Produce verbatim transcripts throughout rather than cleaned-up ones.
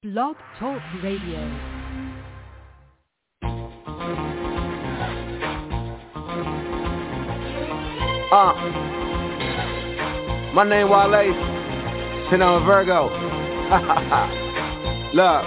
Blog Talk Radio. Uh, my name Wale, and I'm a Virgo. Look,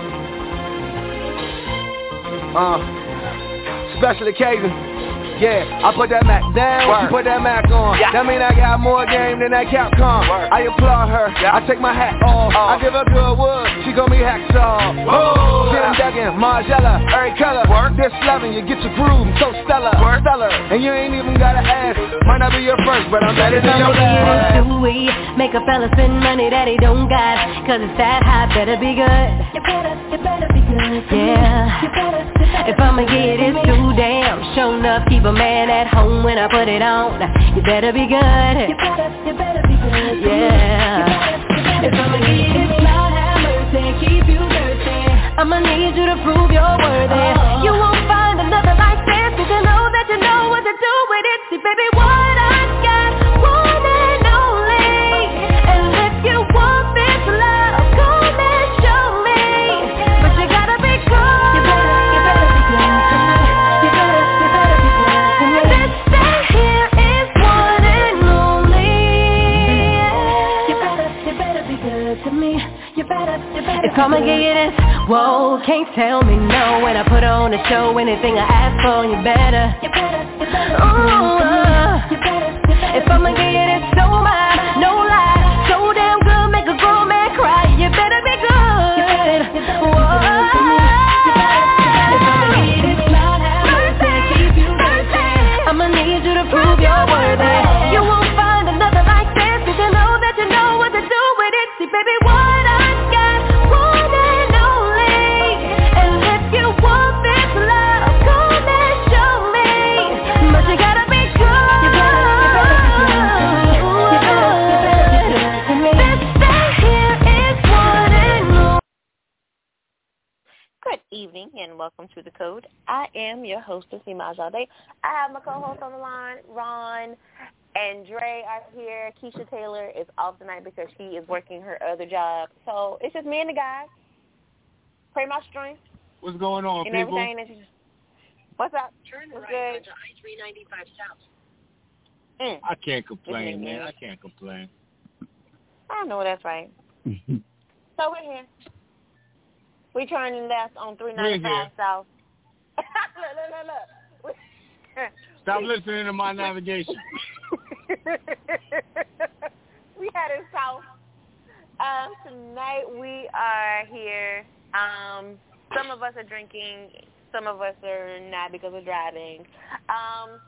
uh, special occasion. Yeah, I put that Mac down, Word. She put that Mac on. Yeah. That mean I got more game than that Capcom. Word. I applaud her, yeah. I take my hat off. Oh. I give her good wood, she call me Hacksaw. Oh, Tim Duggan, Margella, every color. Word. This loving, you get your groove, so stellar, Word. stellar. And you ain't even gotta ask, might not be your first, but I'm better than your last. We make a fella spend money that he don't got, cause it's that high, better be good. You better, you better be good. Yeah, you better, you better if I'ma get it too damn, show enough, keep a man at home when I put it on. You better be good. You better, you better be good. Yeah. If I'ma get it, Lord have mercy, keep you thirsty. I'ma need you to prove you're worthy. Oh. You won't find another like this. You can know that you know what to do with it. See, baby, what I got, one and only. And if you want this love, come and show me. But you gotta be good. You better, you better be good. You better, you better be good. This thing here is one and only. You better, you better be good to me. You better, you better. If I'ma give you this, whoa, can't tell me no. When I put on a show, anything I ask for, you better. You better, you better. Ooh, uh, you better, you better. If I'ma give you this, so my, no lie, so damn good, make a grown man cry. You better be good. You better, you better. Whoa. I'ma need you to prove you're worthy. You won't find another like this. You can know that you know what to do with it. See, baby, what I got, one and only. And if you want this love, come and show me. But you gotta be good. You better, you better be good. You better, you better be good to me. This thing here is one and only. Good evening and welcome to The Code. I am your hostess, Imaj All Day. I have my co-host on the line, Ron and Dre are here. Keisha Taylor is off tonight because she is working her other job. So it's just me and the guys. Pray my strength. What's going on, and people? Everything that you... What's up? Turn What's right good? onto I three ninety-five South. Mm. I can't complain, man. I can't complain. I know that's right. So we're here. We turning left on three ninety-five South. look, look, look, look. Stop listening to my navigation. We headed south. Um, tonight we are here. Um, some of us are drinking. Some of us are not because we're driving. Um,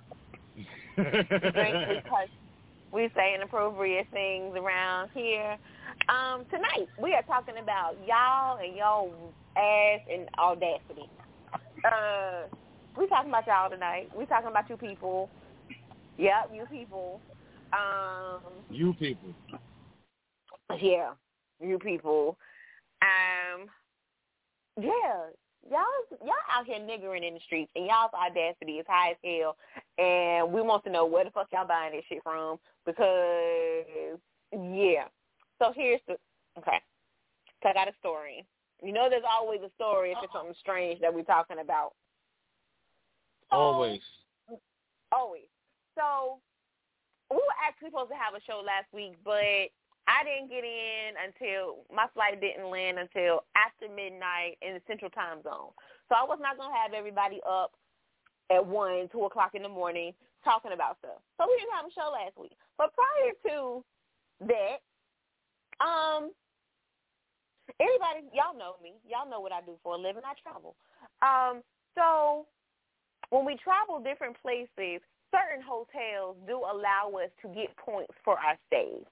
we drink because we say inappropriate things around here. Um, tonight we are talking about y'all and y'all ass and audacity. Uh, we talking about y'all tonight. We talking about you people. Yep, you people. Um, you people. Yeah, you people. Um, yeah, y'all y'all out here niggering in the streets, and y'all's audacity is high as hell. And we want to know where the fuck y'all buying this shit from because yeah. So here's the okay. So I got a story. You know, there's always a story if it's something strange that we're talking about. So, always. Always. So we were actually supposed to have a show last week, but I didn't get in until my flight didn't land until after midnight in the Central Time Zone. So I was not gonna have everybody up at one, two o'clock in the morning talking about stuff. So we didn't have a show last week. But prior to that, um. Anybody, y'all know me. Y'all know what I do for a living. I travel. Um, so when we travel different places, certain hotels do allow us to get points for our stays.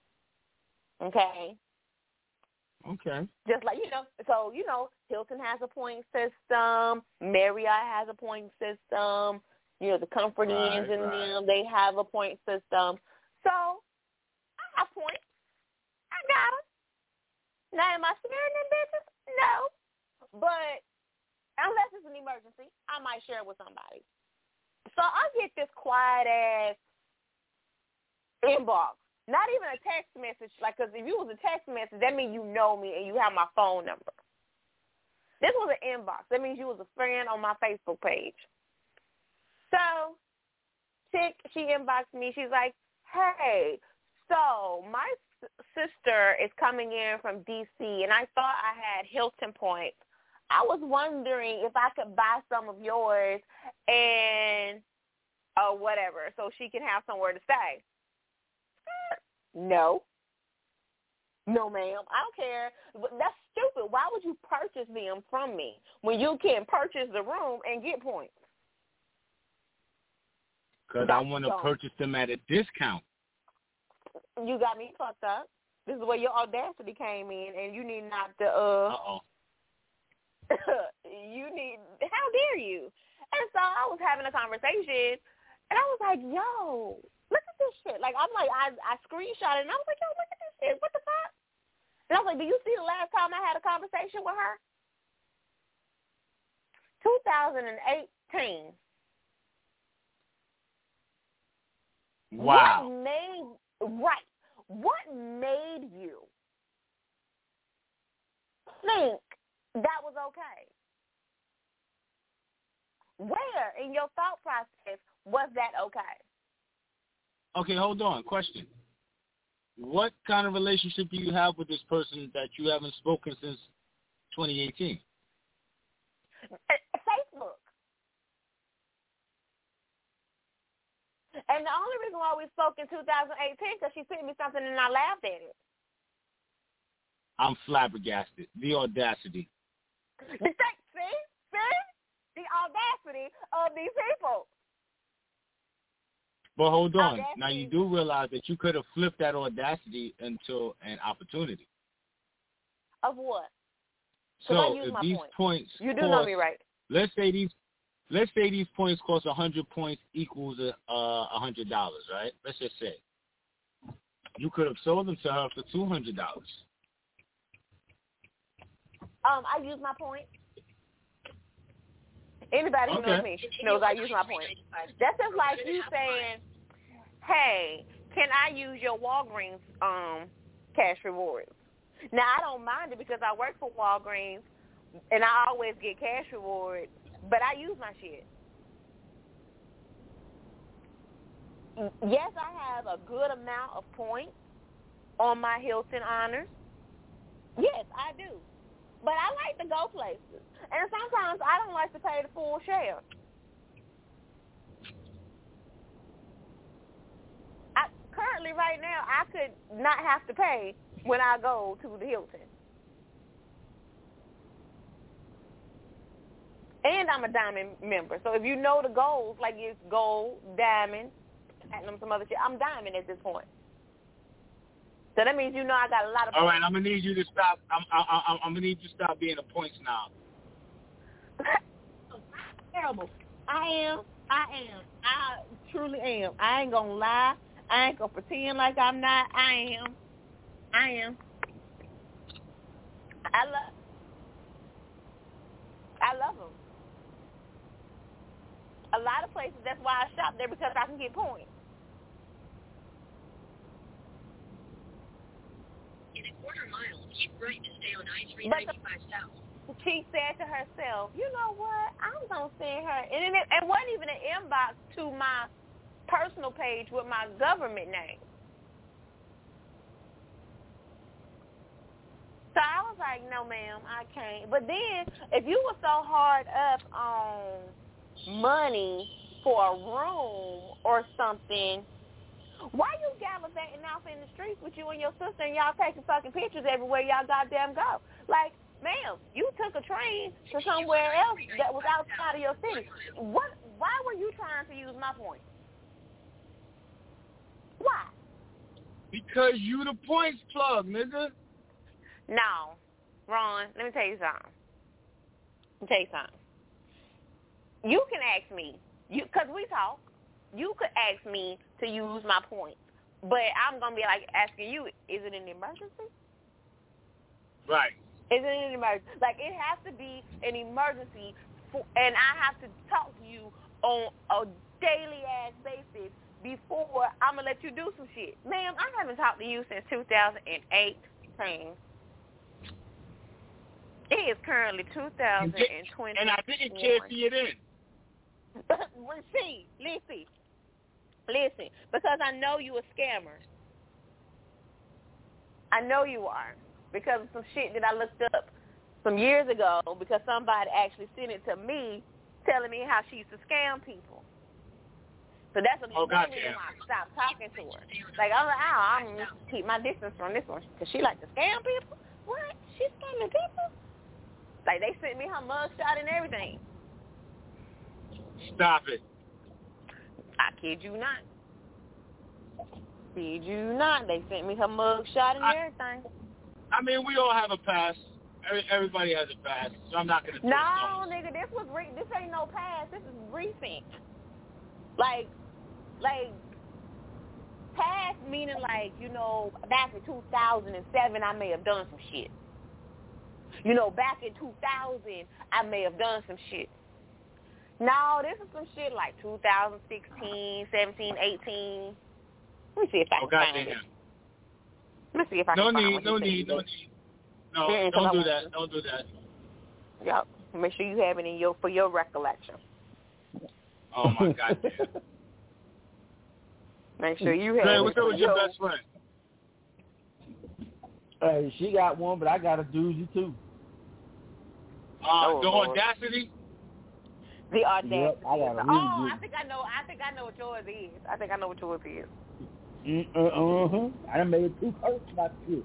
Okay? Okay. Just like, you know, so, you know, Hilton has a point system. Marriott has a point system. You know, the Comfort right, Inns and right. them, they have a point system. So I got points. I got them. Now, am I sharing them bitches? No. But unless it's an emergency, I might share it with somebody. So I get this quiet-ass inbox. Not even a text message. Like, because if you was a text message, that means you know me and you have my phone number. This was an inbox. That means you was a friend on my Facebook page. So, chick, she inboxed me. She's like, hey, so my s- sister is coming in from D C, and I thought I had Hilton points. I was wondering if I could buy some of yours and or whatever so she can have somewhere to stay. No. No, ma'am. I don't care. That's stupid. Why would you purchase them from me when you can purchase the room and get points? Because I want to purchase them at a discount. You got me fucked up. This is where your audacity came in, and you need not to, uh... Uh-oh. you need... How dare you? And so I was having a conversation, and I was like, yo, look at this shit. Like, I'm like, I, I screenshot it, and I was like, yo, look at this shit. What the fuck? And I was like, do you see the last time I had a conversation with her? two thousand eighteen. Wow. What made, right, what made you think that was okay? Where in your thought process was that okay? Okay, hold on. Question. What kind of relationship do you have with this person that you haven't spoken since twenty eighteen? Facebook. And the only reason why we spoke in two thousand eighteen because she sent me something and I laughed at it. I'm flabbergasted. The audacity. The thing, see? See? The audacity of these people. But hold on. Audacity. Now, you do realize that you could have flipped that audacity into an opportunity. Of what? So if these point. points You do cost, know me right. Let's say these let's say these points cost one hundred points equals a uh, one hundred dollars, right? Let's just say. You could have sold them to her for two hundred dollars. Um, I use my point. Anybody who Okay. knows me knows I use my point. That's just like you saying, hey, can I use your Walgreens um, cash rewards? Now, I don't mind it because I work for Walgreens, and I always get cash rewards, but I use my shit. Yes, I have a good amount of points on my Hilton Honors. Yes, I do. But I like to go places. And sometimes I don't like to pay the full share. I, currently, right now, I could not have to pay when I go to the Hilton. And I'm a diamond member. So if you know the goals, like it's gold, diamond, platinum, some other shit, I'm diamond at this point. So that means you know I got a lot of points. All right, I'm gonna need you to stop. I'm I'm I'm, I'm gonna need you to stop being a points snob. Terrible. I am. I am. I truly am. I ain't gonna lie. I ain't gonna pretend like I'm not. I am. I am. I love. I love them. A lot of places. That's why I shop there because I can get points. In a quarter mile, keep right to stay on I three ninety-five South. She said to herself, you know what, I'm going to send her, and it, it wasn't even an inbox to my personal page with my government name. So I was like, no, ma'am, I can't. But then, if you were so hard up on money for a room or something, why you gallivanting off in the streets with you and your sister and y'all taking fucking pictures everywhere y'all goddamn go? Like, ma'am, you took a train to somewhere else that was outside of your city. What? Why were you trying to use my point? Why? Because you the points plug, nigga. No. Ron, let me tell you something. Let me tell you something. You can ask me, you because we talk, you could ask me to use my points. But I'm going to be like asking you, is it an emergency? Right. Is it an emergency? Like, it has to be an emergency, for, and I have to talk to you on a daily-ass basis before I'm going to let you do some shit. Ma'am, I haven't talked to you since two thousand eighteen. It is currently two thousand twenty. And I didn't cancel it in. Well, see, listen, listen, because I know you a scammer. I know you are because of some shit that I looked up some years ago because somebody actually sent it to me telling me how she used to scam people. So that's what oh, one reason why I stopped talking to her. Like, I'm like, oh, I'm going to keep my distance from this one because she like to scam people? What? She's scamming people? Like, they sent me her mugshot and everything. Stop it. I kid you not. Kid you not. They sent me her mugshot and I, everything. I mean, we all have a past. Every, everybody has a past, so I'm not going to... No, nigga, this was re- this ain't no past. This is recent. Like, like, past meaning like, you know, back in two thousand seven, I may have done some shit. You know, back in two thousand, I may have done some shit. No, this is some shit like two thousand sixteen, seventeen, eighteen. Let me see if I oh, can God find damn. it. Let me see if I no can need, find it. No need, no need, no need. No, mm, don't do that. To. Don't do that. Yep. Make sure you have it in your for your recollection. Oh, my God damn. Make sure you have Hey, it. what's up with your best friend? Hey, she got one, but I got a doozy, too. Uh, oh, the Lord. Audacity? The Audacity. Yep, I got a really oh, good. I think I know. I think I know what yours is. I think I know what yours is. Mm, uh, uh-huh. I done made two posts about this.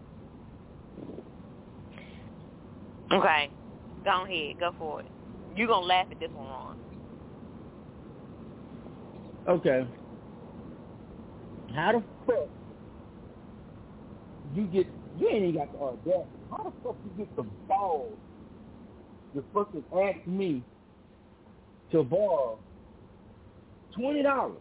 Okay. Go ahead. Go for it. You're going to laugh at this one, Ron. Okay. How the fuck you get, you ain't even got the audacity. How the fuck you get the balls to fucking ask me to borrow twenty dollars?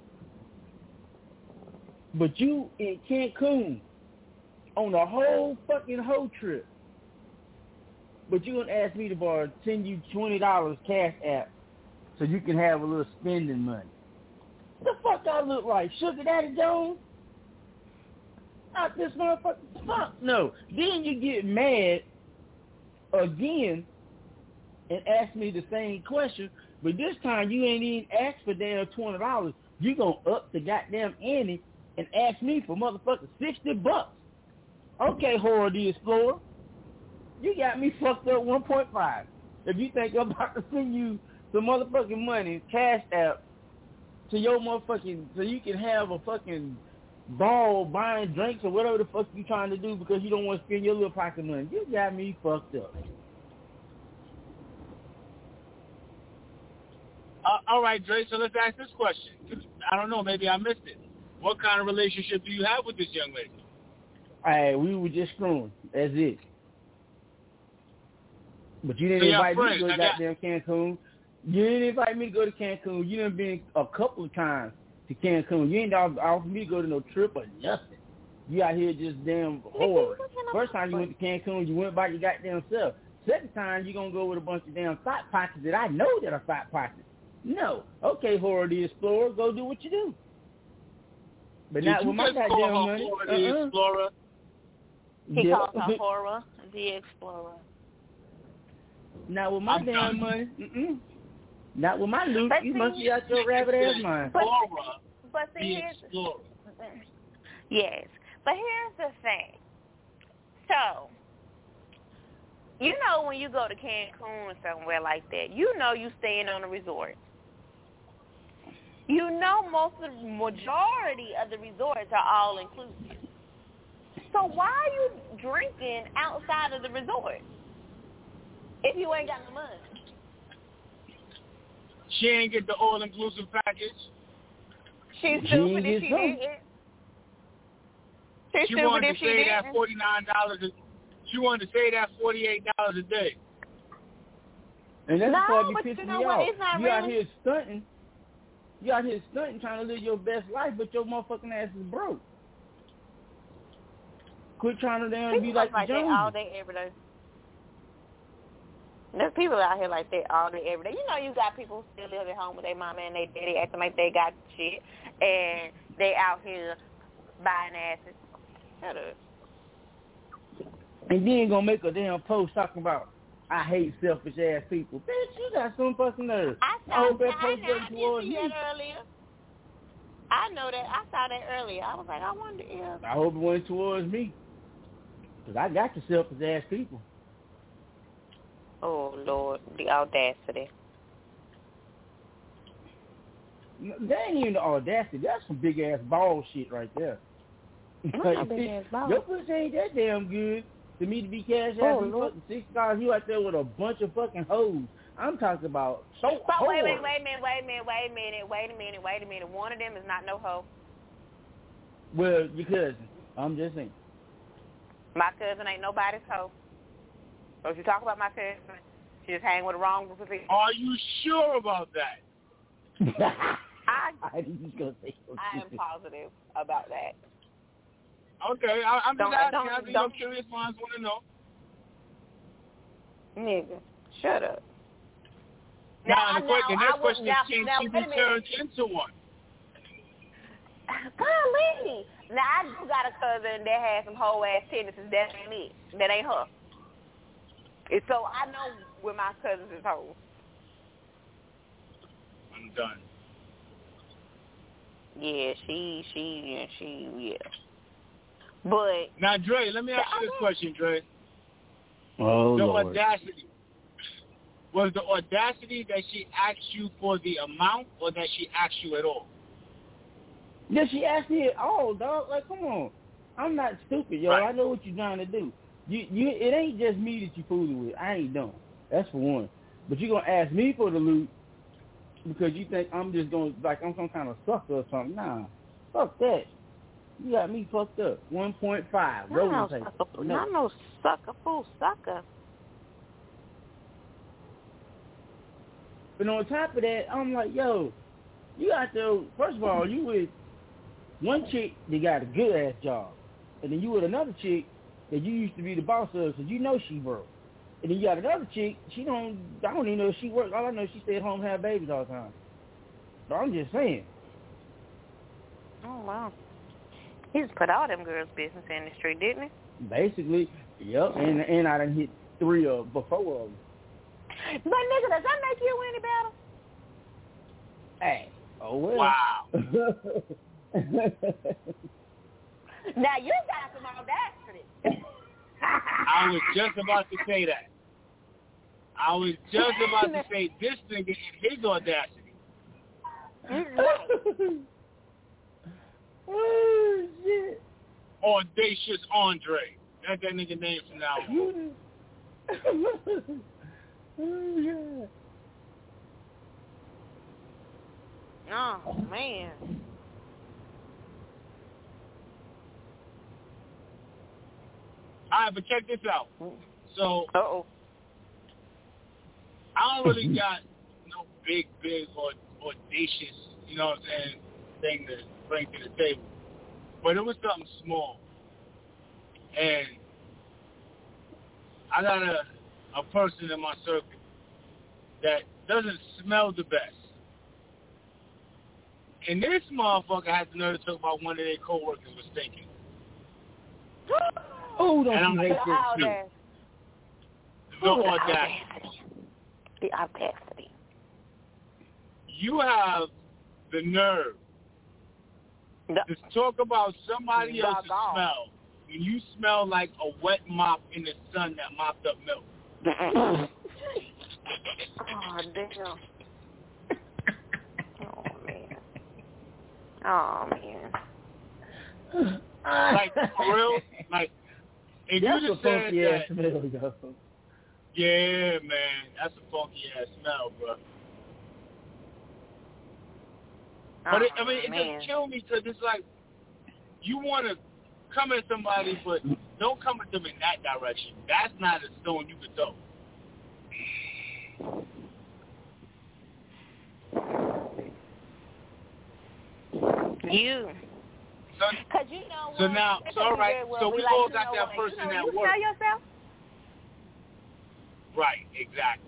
But you in Cancun on the whole fucking whole trip. But you gonna ask me to borrow, send you twenty dollars cash app so you can have a little spending money. The fuck I look like? Sugar Daddy Jones? Not this motherfucker. Fuck no. Then you get mad again and ask me the same question, but this time you ain't even asked for damn twenty dollars. You gonna up the goddamn ante and ask me for motherfucking sixty bucks. Okay, Horror the Explorer. You got me fucked up one point five. If you think I'm about to send you some motherfucking money, cash app, to your motherfucking, so you can have a fucking ball buying drinks or whatever the fuck you trying to do because you don't want to spend your little pocket money. You got me fucked up. Uh, all right, Dre, so let's ask this question. I don't know, maybe I missed it. What kind of relationship do you have with this young lady? Hey, we were just screwing. That's it. But you didn't so invite friends, me to go to got... goddamn Cancun. You didn't invite me to go to Cancun. You done been a couple of times to Cancun. You ain't offered me to go to no trip or nothing. You out here just damn horror. First time you went to Cancun, you went by your goddamn self. Second time, you going to go with a bunch of damn thought pockets that I know that are thought pockets. No. Okay, Horror the Explorer, go do what you do. But Did not with my goddamn money. Horror the uh-uh. Explorer? He yeah. calls her Horror the Explorer. Not with my I'm damn done. money. Mm-mm. Not with my loot. But You see, must be out your rabbit ass mind. But, Explorer, but see, the here's, Explorer. yes. But here's the thing. So, you know when you go to Cancun or somewhere like that, you know you staying on a resort. You know most of the majority of the resorts are all inclusive. So why are you drinking outside of the resort if you ain't got no money? She ain't get the all-inclusive package. She's stupid if she some. didn't. She's She stupid wanted if to she say didn't. that forty-nine dollars. A, she wanted to say that forty-eight dollars a day. And that's No, the part you but pissing you know me what? off. It's not You out really- here stunting. You out here stunting, trying to live your best life, but your motherfucking ass is broke. Quit trying to damn People be like, like the that Joneses. all day, every day. There's people out here like that all day, every day. You know you got people who still live at home with their mama and they daddy acting like they got shit, and they out here buying asses. Shut up. And then gonna make a damn post talking about, I hate selfish ass people. Bitch, you got some fucking nerve. I I hope saw that post I, wasn't I towards did see me. that earlier. I know that. I saw that earlier. I was like, I wonder if. I hope it went towards me. Because I got the selfish ass people. Oh, Lord. The audacity. That ain't even the audacity. That's some big ass ball shit right there. Like, big ass ball. Your pussy ain't that damn good to me to be cash out Oh, you Lord. fucking six dollars. You out there with a bunch of fucking hoes. I'm talking about so But whore. wait, wait, wait a minute, wait a minute, wait a minute, wait a minute, wait a minute. One of them is not no hoe. Well, your cousin. I'm just saying. My cousin ain't nobody's hoe. So if you talk about my cousin, she just hang with the wrong group of people. Are you sure about that? I, I was just gonna say something. I am positive about that. Okay, I, I'm just Don't- asking. don't- I think don't- I'm curious ones want to know. Nigga, shut up. Now, the, now, question, the I next would- question now, is, can now, she wait be a minute. turned into one? Golly. Now, I do got a cousin that has some whole ass tendencies. That ain't it. That ain't her. And so I know where my cousins is hoes. I'm done. Yeah, she, she, yeah, she, yeah. But Now, Dre, let me ask you this question, Dre. Oh, The Lord. audacity. Was the audacity that she asked you for the amount or that she asked you at all? Yeah, she asked me at all, dog. Like, come on. I'm not stupid, yo. Right. I know what you're trying to do. You, you, it ain't just me that you fooling with. I ain't dumb. That's for one. But you're going to ask me for the loot because you think I'm just going to, like, I'm some kind of sucker or something. Nah. Fuck that. You got me fucked up. one point five. not no Rolling tape. sucker, No. not no sucker, fool sucker. But on top of that, I'm like, yo, you out there, first of all, you with one chick that got a good-ass job. And then you with another chick that you used to be the boss of, so you know she broke. And then you got another chick, she don't, I don't even know if she works. All I know is she stay at home and have babies all the time. But I'm just saying. Oh, wow. He just put all them girls' business in the street, didn't he? Basically, yep, and and I done hit three of before of them. But, nigga, does that make you any better? Hey, oh well. Wow. Now, you got some audacity. I was just about to say that. I was just about to say this nigga in his audacity. Oh, shit. Audacious Andre. That's that nigga name from now on. Oh, yeah. Oh, man. All right, but check this out. So, Uh-oh. I don't really got no big, big or audacious, you know what I'm saying, thing to bring to the table. But it was something small. And I got a, a person in my circle that doesn't smell the best. And this motherfucker had the nerve to talk about one of their coworkers was stinking. Oh, don't And I'm you hate like, that dude, shit? the Ooh, the audacity. audacity. The audacity. You have the nerve The, to talk about somebody else's Doggone. smell when you smell like a wet mop in the sun that mopped up milk. oh, damn. Oh, man. Oh, man. Like, for real? Like, if That's you a just said funky that, ass smell, yo. yeah, man, that's a funky ass smell, bro. But it, I mean, it Oh, man. just kills me because it's like you want to come at somebody, but don't come at them in that direction. That's not a stone you can throw. You. So, Cause you know so what? now, It so could all be right, very well so be we like, all you got know that what, person you know, at you work. smell yourself? Right, exactly.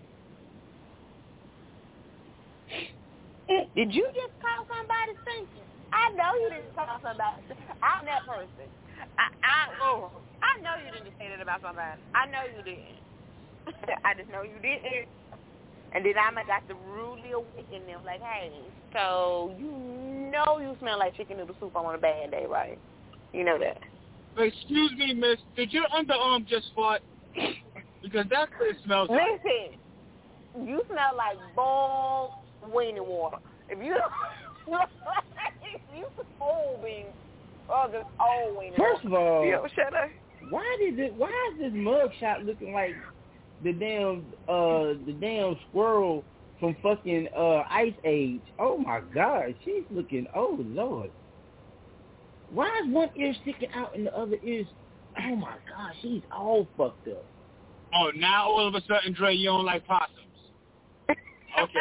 Did you just call somebody stinking? I know you didn't call somebody stinking. I'm that person. I, I, oh, I know you didn't say that about somebody. I know you didn't. I just know you didn't. And then I got to rudely awaken them, like, hey, so you know you smell like chicken noodle soup on a bad day, right? You know that. Excuse me, miss, did your underarm just fart? Because that's what it smells like. Listen, you smell like boiled weenie water. If you don't, you old being, oh, this old weenie water. First of all, Yo, shut up. Why did it? Why is this mugshot looking like the damn uh the damn squirrel from fucking uh Ice Age? Oh my God, she's looking. Oh Lord, why is one ear sticking out and the other ear's? Oh my God, she's all fucked up. Oh, now all of a sudden, Dre, you don't like possums. Okay.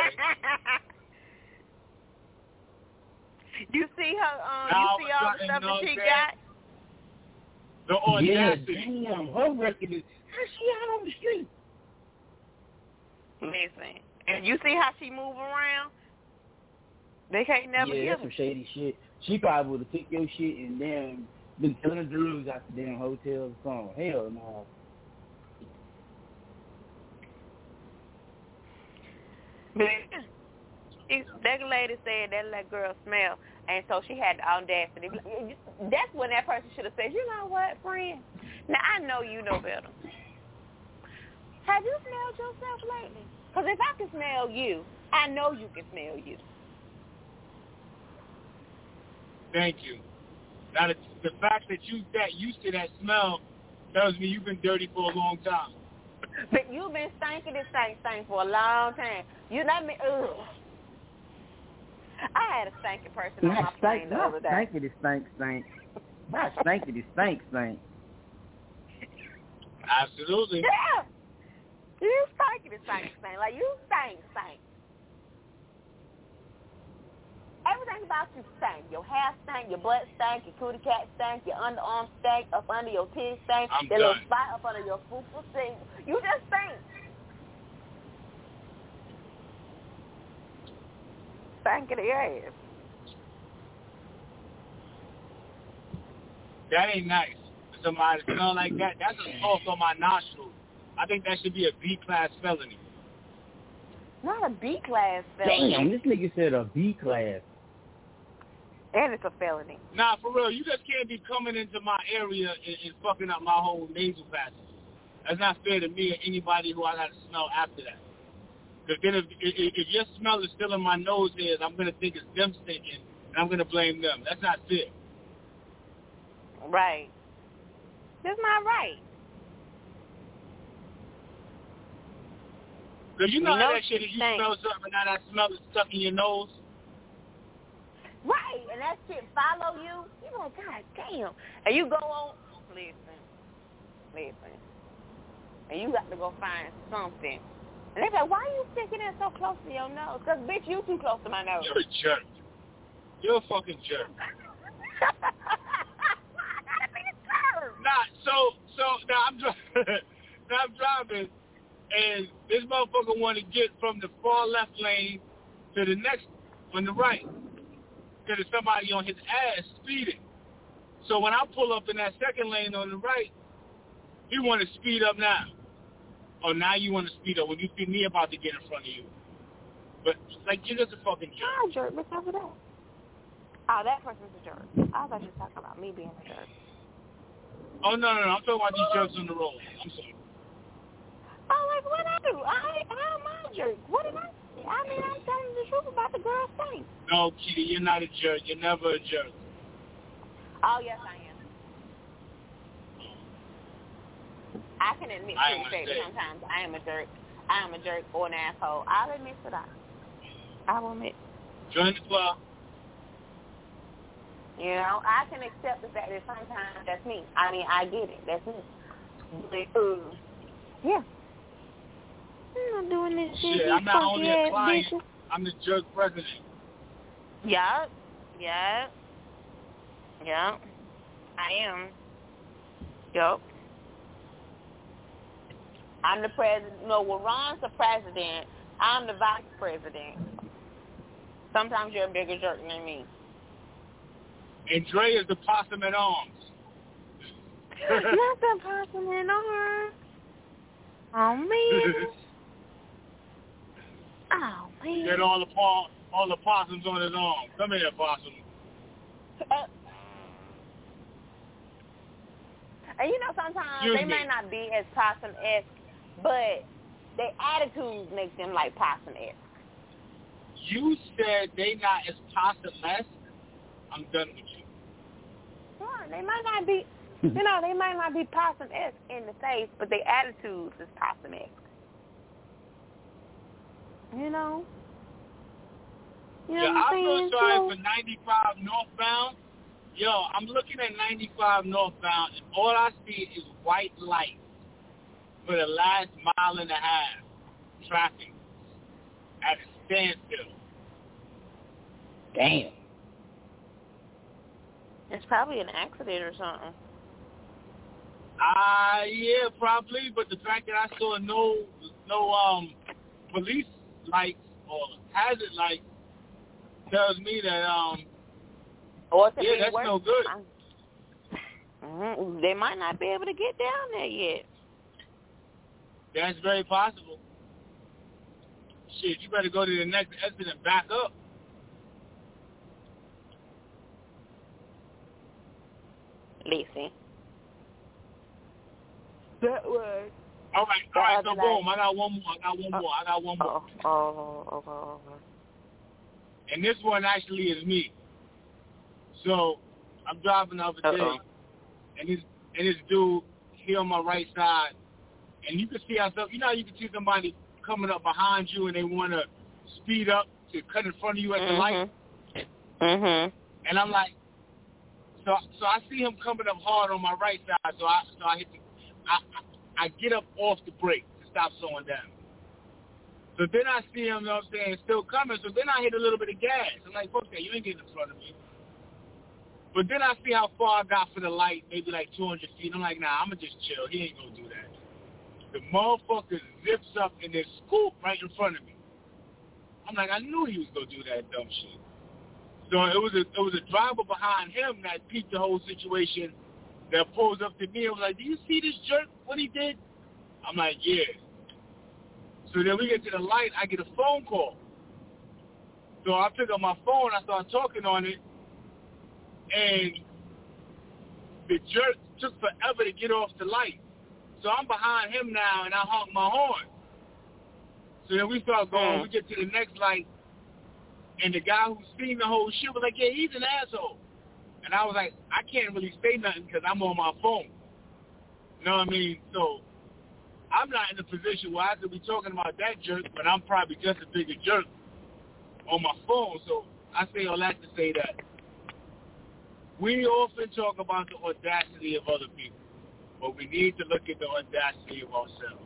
You see her? Um, now you see all the stuff that she got? The audacity. Yeah, damn, her record is. How's she out on the street? Listen, and you see how she move around? They can't never Yeah, get that's her. some shady shit. She probably would have took your shit and damn been selling drugs out the damn hotel or something. Hell no. That lady said that little girl smell, and so she had the audacity. That's when that person should have said, you know what, friend? Now, I know you know better. Have you smelled yourself lately? Because if I can smell you, I know you can smell you. Thank you. Now, the, the fact that you that used to that smell tells me you've been dirty for a long time. But you've been stinking this stank stank for a long time. You let me, ugh. I had a stinking person on my plane the other day. Not stanky, stink, stink. Not stanky, stink, stink. Absolutely. Yeah. You stinking this stank stank. Like, you stink stink. Everything about you stank. Your hair stank, your butt stank, your cootie cat stank, your underarm stank, up under your titty stank, I'm your done. little spot up under your fufu stink. You just stink. Stank in the ass. That ain't nice. Somebody smell like that, that's assault on my nostrils. I think that should be a B-class felony. Not a B-class felony. Damn, this nigga said a B-class. And it's a felony. Nah, for real, you just can't be coming into my area and, and fucking up my whole nasal passage. That's not fair to me or anybody who I got to smell after that. Because then if, if, if your smell is still in my nose hairs, I'm going to think it's them stinking, and I'm going to blame them. That's not fair. Right. That's not right. Because you know, you know how that shit is, you stink. smell something and now that smell is stuck in your nose. Right, and that shit follow you. You like, God damn. And you go on, listen, listen. And you got to go find something. And they say, why are you sticking it so close to your nose? Because, bitch, you too close to my nose. You're a jerk. You're a fucking jerk. I gotta be a jerk. Nah, so, so, now I'm, dri- now I'm driving, and this motherfucker want to get from the far left lane to the next on the right. There's somebody on his ass speeding. So when I pull up in that second lane on the right, he want to speed up now. Oh, now you want to speed up when you see me about to get in front of you. But, like, you're just a fucking jerk. I'm a jerk because of that. Oh, that person's a jerk. I thought you were talking about me being a jerk. Oh, no, no, no. I'm talking about these jerks on the road. I'm sorry. Oh, like, what I do? I, how am I a jerk? What did I I mean, I'm telling the truth about the girl's thing. No, Kitty, you're not a jerk. You're never a jerk. Oh, yes, I am. I can admit I to the fact that say. sometimes I am a jerk. I am a jerk or an asshole. I'll admit to that. I will admit. Join the club. You know, I can accept the fact that sometimes that's me. I mean, I get it. That's me. But, uh, yeah. I'm not doing this shit. Shit, I'm not only a ass client. bitches. I'm the jerk president. Yup. Yup. Yup. I am. Yup. I'm the president. No, well, Ron's the president. I'm the vice president. Sometimes you're a bigger jerk than me. And Dre is the possum at arms. Not the possum in arms. Oh man. Oh man. Get all the paw, all the possums on his arm. Come here, possum. Uh, and you know, sometimes Excuse they me. may not be as possum-esque, but their attitudes make them like possum-esque. You said they not as possum-esque. I'm done with you. Sure, they might not be, you know, they might not be possum-esque in the face, but their attitudes is possum-esque. You know? You know Yeah, what I'm I saying? feel sorry So, for ninety-five northbound. Yo, I'm looking at ninety-five northbound, and all I see is white lights for the last mile and a half. Traffic at a standstill. Damn. it's probably an accident or something. Ah, uh, yeah, probably. But the fact that I saw no, no um, police lights or hazard lights tells me that um, Or it could yeah, be that's worse. no good. Mm-hmm. They might not be able to get down there yet. That's very possible. Shit, you better go to the next exit and back up. Listen. That was. All right, all right, so boom, I got one more, I got one more, I got one more. Oh, oh, okay, okay. And this one actually is me. So, I'm driving the other day, Uh-oh. and this, and this dude, he on my right side, and you can see how, you know how you can see somebody coming up behind you and they want to speed up to cut in front of you at mm-hmm. the light? Mm-hmm. And I'm like, so so I see him coming up hard on my right side, so I so I hit the, I, I get up off the brake to stop slowing down. So then I see him, you know what I'm saying, still coming, so then I hit a little bit of gas. I'm like, fuck that, you ain't getting in front of me. But then I see how far I got for the light, maybe like two hundred feet. I'm like, nah, I'm going to just chill. He ain't going to do that. The motherfucker zips up and then scoop right in front of me. I'm like, I knew he was going to do that dumb shit. So it was a it was a driver behind him that peeped the whole situation, that pulls up to me and was like, do you see this jerk, what he did? I'm like, yeah. So then we get to the light, I get a phone call. So I pick up my phone, I start talking on it, and the jerk took forever to get off the light. So I'm behind him now, and I honk my horn. So then we start going, mm. we get to the next light, and the guy who seen the whole shit was like, yeah, he's an asshole. And I was like, I can't really say nothing because I'm on my phone. You know what I mean? So I'm not in a position where I could be talking about that jerk, but I'm probably just a bigger jerk on my phone. So I say all that to say that we often talk about the audacity of other people, but we need to look at the audacity of ourselves.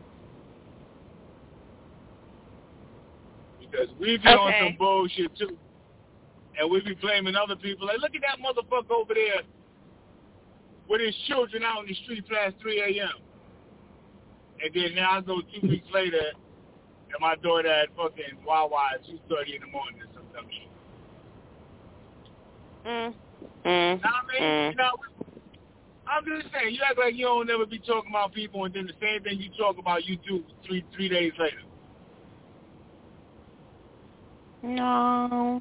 Because we be okay. on some bullshit too. And we be blaming other people. Like, look at that motherfucker over there with his children out in the street past three a.m. And then now I go two weeks later and my daughter at fucking Wawa at two thirty in the morning or some dumb shit. Mm. Mm. Now, I mean, mm. you know, I'm just saying, you act like you don't never be talking about people and then the same thing you talk about you do three three days later. No.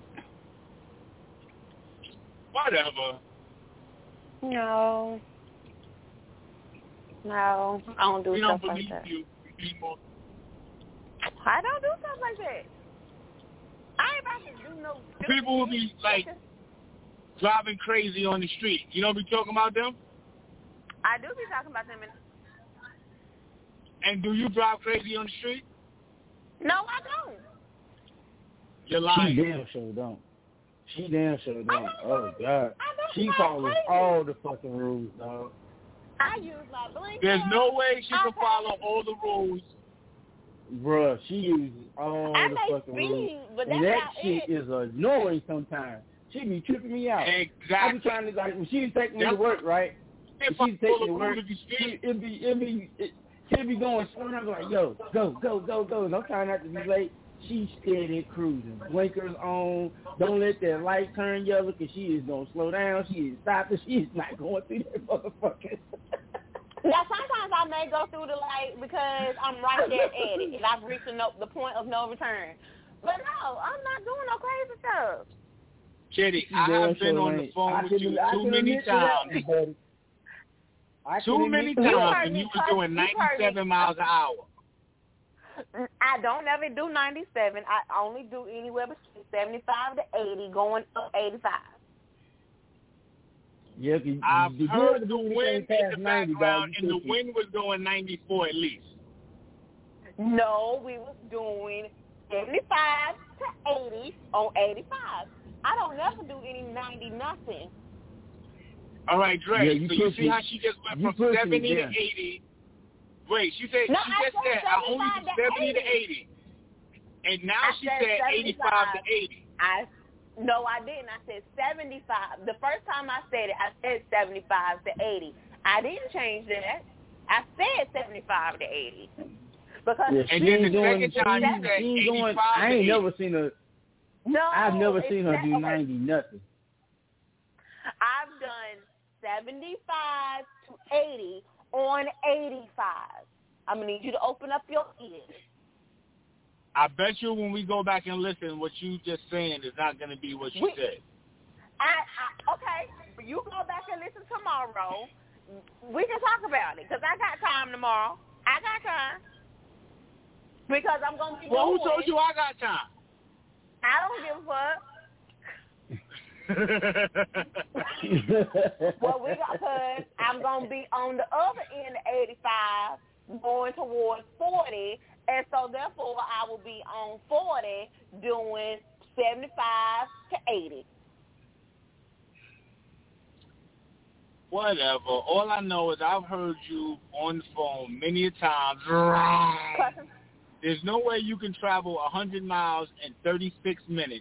Whatever. No. No. I don't do we stuff don't like believe that. you anymore. I don't do stuff like that. I ain't about to do no stupid People will be like driving crazy on the street. You don't be talking about them? I do be talking about them. In... And do you drive crazy on the street? No, I don't. You're lying. She damn sure don't. She damn sure don't. don't Oh, God. She follows crazy. all the fucking rules, dog. I use my blinker. There's no way she I can pay. follow all the rules. Bruh, she uses all I the may fucking speed, rules. but And that's that not shit it. is annoying sometimes. She be tripping me out. I Exactly. be trying to, like, when she was taking me Yep. to work, right? When If she I was follow taking the me to work, rules, if you she, speed, it be, it be, it, she'd be going slow, and I'm like, yo, go, go, go, go. And I'm trying not to be late. She's steady cruising. Blinkers on. Don't let that light turn yellow because she is going to slow down. She is stopping. She is not going through that motherfucker. Now, sometimes I may go through the light because I'm right there at it, and I've reached the, no, the point of no return. But no, I'm not doing no crazy stuff. Kitty, I have been on the phone with you too many times. Too many times, and you was doing ninety-seven miles an hour. I don't ever do ninety-seven. I only do anywhere between seventy-five to eighty, going up eighty-five. Yeah, you, I've you heard the wind in the background, and the wind was going ninety-four at least. No, we was doing seventy-five to eighty on eighty-five. I don't never do any ninety nothing. All right, Dre. Yeah, you so you see it. how she just went you from seventy it, to yeah. eighty. Wait, she said no, she I just said I only do seventy to eighty, and now I she said said eighty-five to eighty. I no, I didn't. I said seventy-five. The first time I said it, I said seventy-five to eighty. I didn't change that. I said seventy-five to eighty. Because yeah, and then the going, second time you said going, eighty-five I ain't to never seen her. No, I've never seen her do okay. ninety nothing. I've done seventy-five to eighty on eighty-five. I'm going to need you to open up your ears. I bet you when we go back and listen, what you just saying is not going to be what you we, said. I, I, okay, you go back and listen tomorrow. We can talk about it because I got time tomorrow. I got time. Because I'm going to be Well, doing who told you I got time? I don't give a fuck. Well, we got because I'm gonna be on the other end of eighty-five, going towards forty, and so therefore I will be on forty, doing seventy-five to eighty. Whatever. All I know is I've heard you on the phone many a times. There's no way you can travel one hundred miles in thirty-six minutes.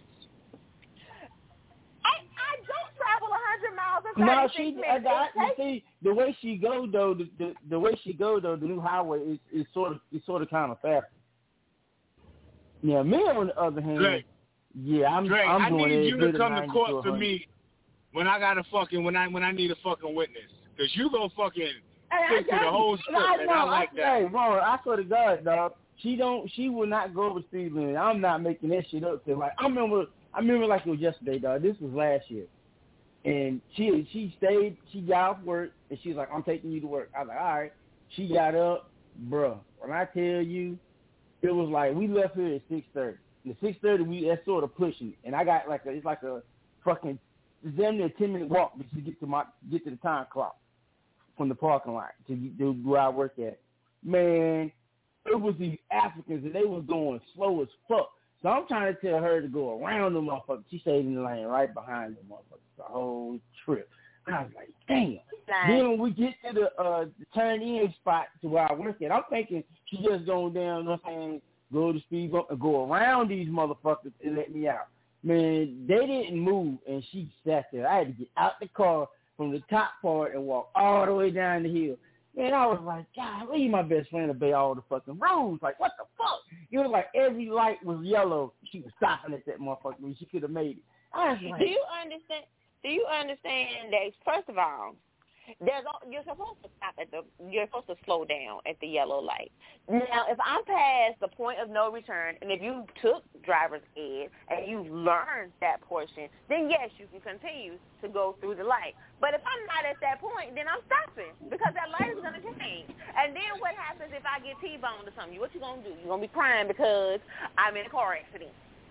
I, I don't travel one hundred miles in No, thirty-six she. minutes. I, I, you see, the way she go though, the, the the way she go though, the new highway is is sort of it's sort of kind of fast. Yeah, me on the other hand, Dre, yeah, I'm Dre, I'm I doing need it. you to come to court for me when I got a fucking when I when I need a fucking witness, because you go fucking stick to the whole script, I, and no, I like I, that. Hey, bro, I swear to God, dog. She don't. She will not go over speed limit. I'm not making that shit up. Cause like I remember, I remember like it was yesterday, dog. This was last year, and she she stayed. She got off work, and she's like, "I'm taking you to work." I was like, "All right." She got up, bruh. When I tell you, it was like we left here at six thirty. And at six thirty, we that's sort of pushing it, and I got like a it's like a fucking damn near a ten minute walk to get to my get to the time clock from the parking lot to, to where I work at. Man. It was these Africans, and they was going slow as fuck. So I'm trying to tell her to go around the motherfucker. She stayed in the lane right behind the motherfucker the whole trip. I was like, damn. Nice. Then when we get to the, uh, the turn-in spot to where I work at, I'm thinking she just going down, you know what I'm saying, go to speed bump and go around these motherfuckers and let me out. Man, they didn't move, and she sat there. I had to get out the car from the top part and walk all the way down the hill. And I was like, God, leave my best friend obey all the fucking rules. Like, what the fuck? It was like every light was yellow. She was stopping at that motherfucker when she could have made it. I was like, do you understand? Do you understand that? First of all, there's you're supposed to stop at the. You're supposed to slow down at the yellow light. Now, if I'm past the point of no return, and if you took driver's ed and you learned that portion, then yes, you can continue to go through the light. But if I'm not at that point, then I'm stopping because that light is gonna change. And then what happens if I get T-boned or something? What you gonna do? You're gonna be crying because I'm in a car accident.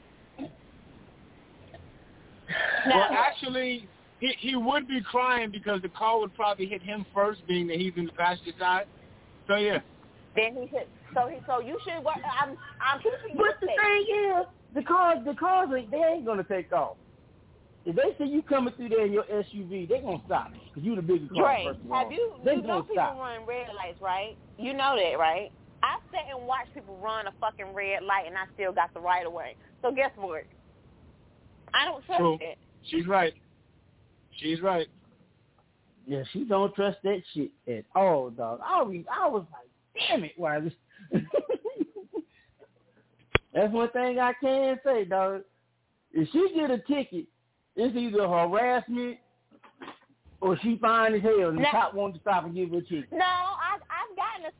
Well, actually. He he would be crying because the car would probably hit him first, being that he's in the passenger side. So yeah. Then he should. So he. So you should. Work, I'm. I'm keeping. But the thing is, the cars, the cars, they ain't gonna take off. If they see you coming through there in your S U V, they gonna stop because you the bigger car. Dre, first of all. have you? They You know people stop. run red lights, right? You know that, right? I sat and watched people run a fucking red light, and I still got the right of way. So guess what? I don't trust True. it. She's right. She's right. Yeah, she don't trust that shit at all, dog. I was, I was like, damn it, why this? That's one thing I can say, dog. If she get a ticket, it's either harassment or she fine as hell and the now, cop wants to stop and give her a ticket. No,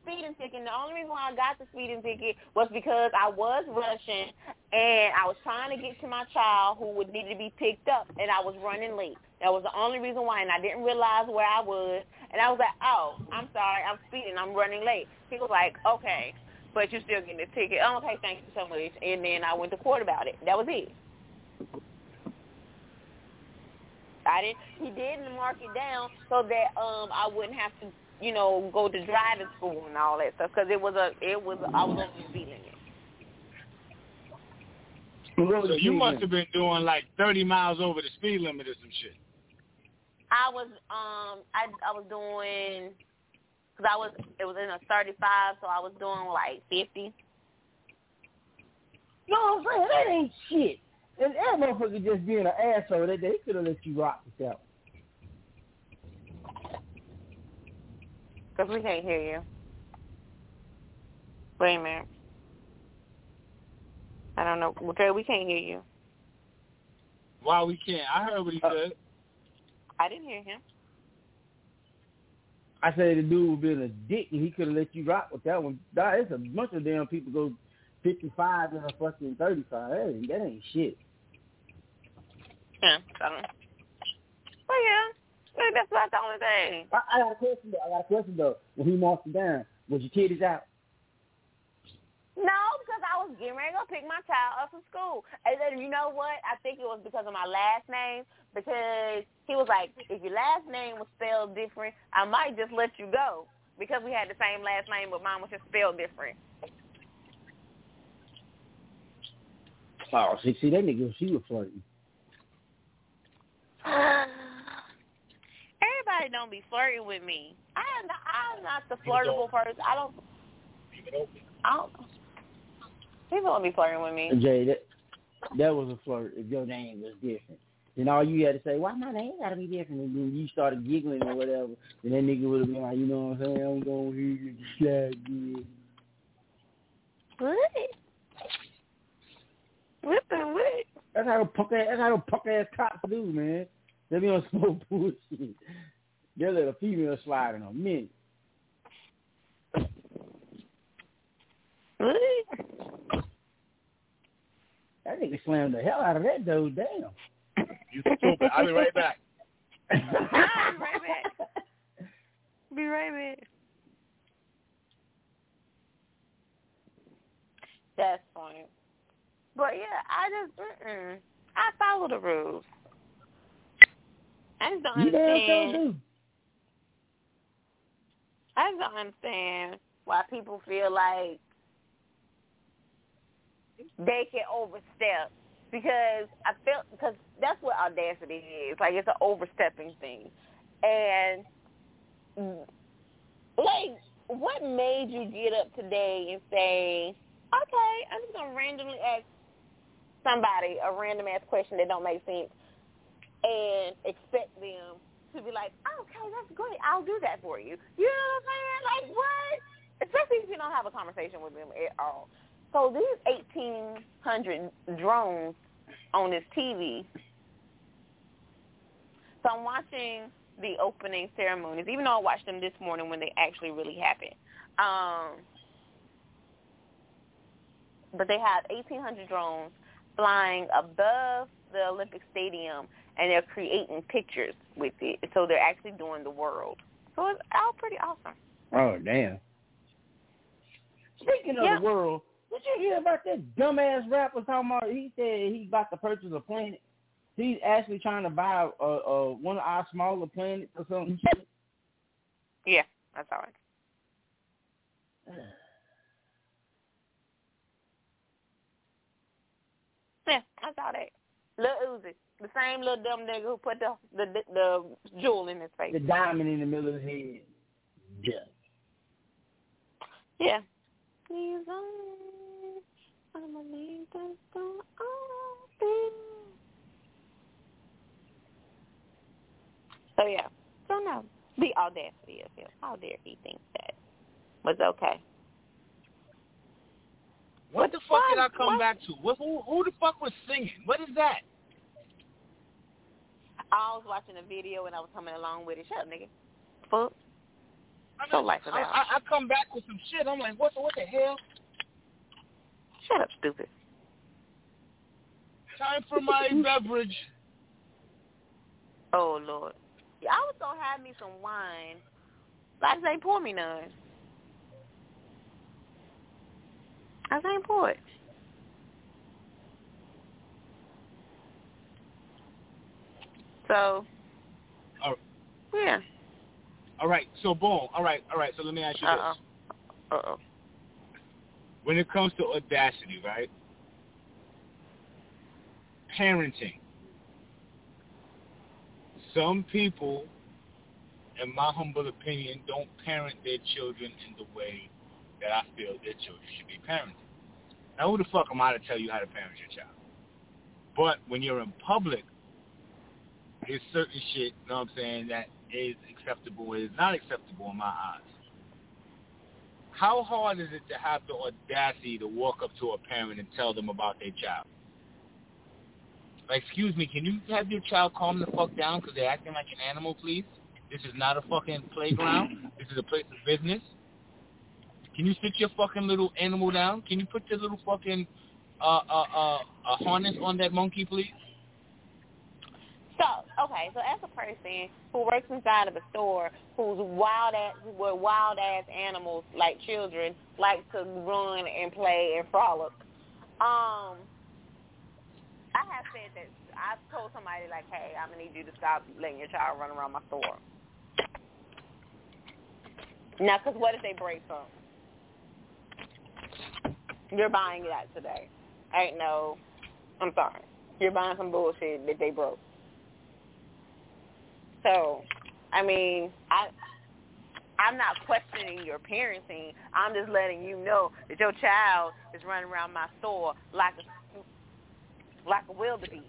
speeding ticket. And the only reason why I got the speeding ticket was because I was rushing and I was trying to get to my child who would need to be picked up, and I was running late. That was the only reason why, and I didn't realize where I was. And I was like, oh, I'm sorry, I'm speeding, I'm running late. He was like, okay, but you're still getting the ticket. Oh, okay, thank you so much. And then I went to court about it. That was it. I didn't. He didn't mark it down so that um I wouldn't have to, you know, go to driving school and all that stuff because it was a it was I was over the speed limit. So you must have been doing like thirty miles over the speed limit or some shit. I was um I I was doing because I was it was in a thirty-five, so I was doing like fifty. No, I'm saying that ain't shit. And that motherfucker just being an asshole, they, they could have let you rock this out. Because we can't hear you. Wait a minute. I don't know. Okay, we can't hear you. Why we can't? I heard what he uh, said. I didn't hear him. I said the dude was being a dick and he could have let you rock with that one. There's a bunch of damn people go fifty-five and a fucking thirty-five. That ain't, that ain't shit. Yeah, so. Well, yeah. Maybe that's about the only thing. I, I got a question though. I got a question though. When he marked you down, was your titties out? No, because I was getting ready to go pick my child up from school. And then, you know what? I think it was because of my last name. Because he was like, if your last name was spelled different, I might just let you go. Because we had the same last name, but mine was just spelled different. Oh, see, see that nigga, she was flirting. Everybody don't be flirting with me. I'm not, I'm not the flirtable person. I don't. I don't. People don't be flirting with me. Jay, that that was a flirt. If your name was different, then all you had to say, "Why my name gotta be different?" And then you started giggling or whatever, and that nigga would have been like, "You know what I'm saying? I'm going to hear you shag you." What? What the what? That's how punk ass. That's how punk ass cops do, man. They be on some bullshit. They let a female slide in a minute. What? That nigga slammed the hell out of that dude. Damn. You stupid. I'll be right back. I'll be right back. Be right back. That's funny. But yeah, I just mm-mm. I follow the rules. I just don't You understand. damn so do. I just don't understand why people feel like they can overstep, because I felt because that's what audacity is. Like, it's an overstepping thing. And like, what made you get up today and say, okay, I'm just gonna randomly ask somebody a random ass question that don't make sense and expect them to be like, okay, that's great, I'll do that for you. You know what I'm saying? Like, what? Especially if you don't have a conversation with them at all. So these eighteen hundred drones on this T V. So I'm watching the opening ceremonies, even though I watched them this morning when they actually really happened. Um, but they have eighteen hundred drones flying above the Olympic Stadium, and they're creating pictures with it. So they're actually doing the world. So it's all pretty awesome. Oh, damn. Speaking of yeah. the world, did you hear about that dumbass rapper talking about, he said he's about to purchase a planet? He's actually trying to buy uh, uh, one of our smaller planets or something. Yeah, that's all right. Yeah, I saw that. Lil Uzi, the same little dumb nigga who put the the the, the jewel in his face. The diamond in the middle of his head. Yeah. Yeah. He's on. I'm a lead that's gonna open. So yeah. So no, the audacity of him. How dare he think that was okay? What the fuck did I come what? back to? What, who, who the fuck was singing? What is that? I was watching a video and I was coming along with it. Shut up, nigga. Fuck. I mean, So life I, about. I, I come back with some shit. I'm like, what the, what the hell? Shut up, stupid. Time for my beverage. Oh, Lord. Yeah, I was going to have me some wine. Like they pour me none. I ain't pour it. So, All right. yeah. All right. So, boom. All right. All right. So let me ask you Uh-oh. this. Uh-oh. When it comes to audacity, right? Parenting. Some people, in my humble opinion, don't parent their children in the way that I feel their children should be parented. Now, who the fuck am I to tell you how to parent your child? But when you're in public, there's certain shit, you know what I'm saying, that is acceptable and is not acceptable in my eyes. How hard is it to have the audacity to walk up to a parent and tell them about their child? Like, excuse me, can you have your child calm the fuck down because they're acting like an animal, please? This is not a fucking playground. This is a place of business. Can you sit your fucking little animal down? Can you put your little fucking uh, uh, uh, uh, harness on that monkey, please? So, okay, so as a person who works inside of a store who's wild ass, where wild ass animals like children like to run and play and frolic, um, I have said that I've told somebody like, hey, I'm gonna need you to stop letting your child run around my store. Now, because what if they break something? You're buying that today. Ain't no, I'm sorry. You're buying some bullshit that they broke. So, I mean, I, I'm not questioning your parenting. I'm just letting you know that your child is running around my store like a, like a wildebeest.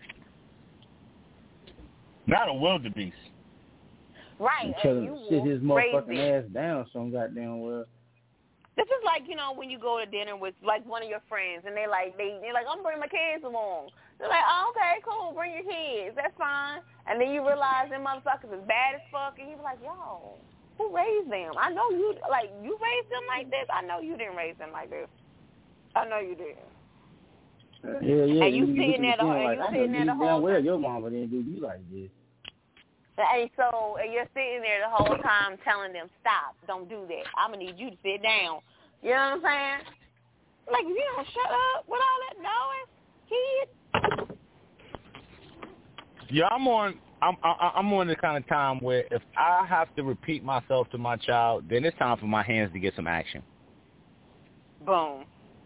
Not a wildebeest. Right. Tell And him you to sit his motherfucking raise ass down some goddamn well. This is like, you know, when you go to dinner with, like, one of your friends, and they like, they, they're like, I'm bringing my kids along. They're like, oh, okay, cool, bring your kids. That's fine. And then you realize them motherfuckers is bad as fuck, and you're like, yo, who raised them? I know you, like, you raised them like this. I know you didn't raise them like this. I know you didn't. Yeah, yeah. And you you sitting there, the, and like, you sitting there the whole well, time. your mama didn't do you like this. And so, and you're sitting there the whole time telling them, stop, don't do that. I'm going to need you to sit down. You know what I'm saying? Like, if you don't shut up with all that noise, kid. Yeah, I'm on. I'm I, I'm on the kind of time where if I have to repeat myself to my child, then it's time for my hands to get some action. Boom.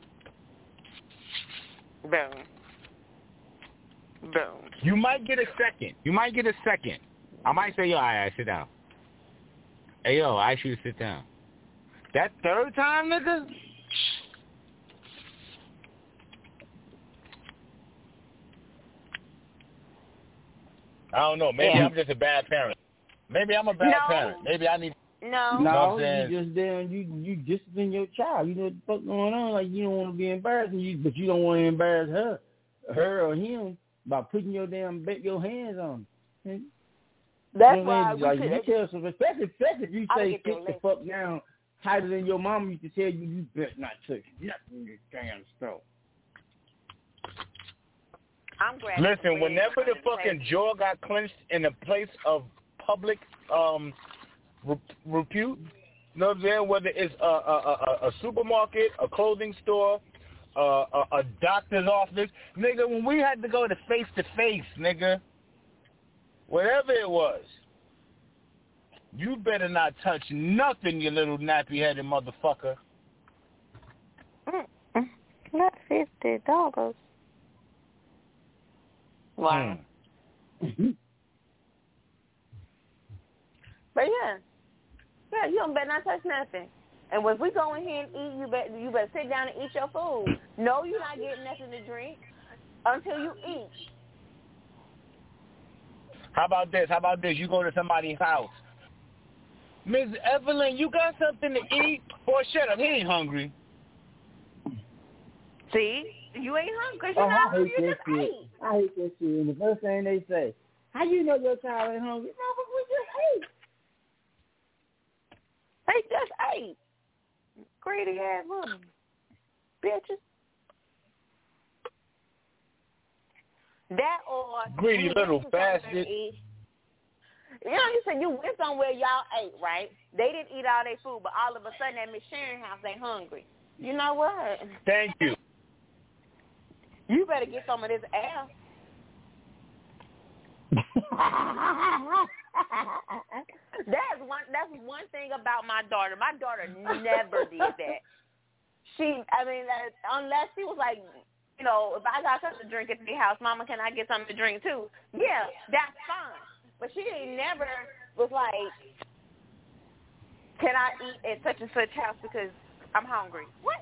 Boom. Boom. You might get a second. You might get a second. I might say, yo, all right, sit down. Hey, yo, I ask you to sit down. That third time, nigga? I don't know. Maybe Yeah. I'm just a bad parent. Maybe I'm a bad No. parent. Maybe I need... No. No, saying? you just damn you you discipline your child. You know what the fuck going on. Like you don't want to be embarrassing you, but you don't want to embarrass her, her or him by putting your damn bet your hands on him. That's you know why what I mean? we Like could, you tell some, especially, especially if you I'll say get sit your the list. fuck down tighter than your mom used to tell you. You better not touch nothing in this damn store. I'm grabbing Listen, whenever the because- fucking jaw got clenched in a place of public um re- repute, you know what I'm saying? Whether it's a, a, a, a supermarket, a clothing store, uh, a, a doctor's office, nigga, when we had to go to face to face, nigga, whatever it was, you better not touch nothing, you little nappy-headed motherfucker. Mm-mm. Not fifty dollars. Wow. Mm. But yeah, yeah, you don't better not touch nothing. And when we go in here and eat, you better you better sit down and eat your food. No, you're not getting nothing to drink until you eat. How about this? How about this? You go to somebody's house. Miss Evelyn, you got something to eat? Boy, shut up. He ain't hungry. See? You ain't hungry because you're Oh, not I hungry. hate You that just shit. ate. I hate that shit. And the first thing they say, how you know your child ain't hungry? No, but we just ate. They, ate. Greedy ass little bitches. That or greedy little bastard. You know, you said you went somewhere y'all ate, right? They didn't eat all their food, but all of a sudden at Miss Sharon house they hungry. You know what? Thank you. You better get some of this ass. That's one. That's one thing about my daughter. My daughter never did that. She, I mean, uh, unless she was like, you know, if I got something to drink at the house, Mama, can I get something to drink too? Yeah, that's fine. But she ain't never was like, can I eat at such and such house because I'm hungry? What?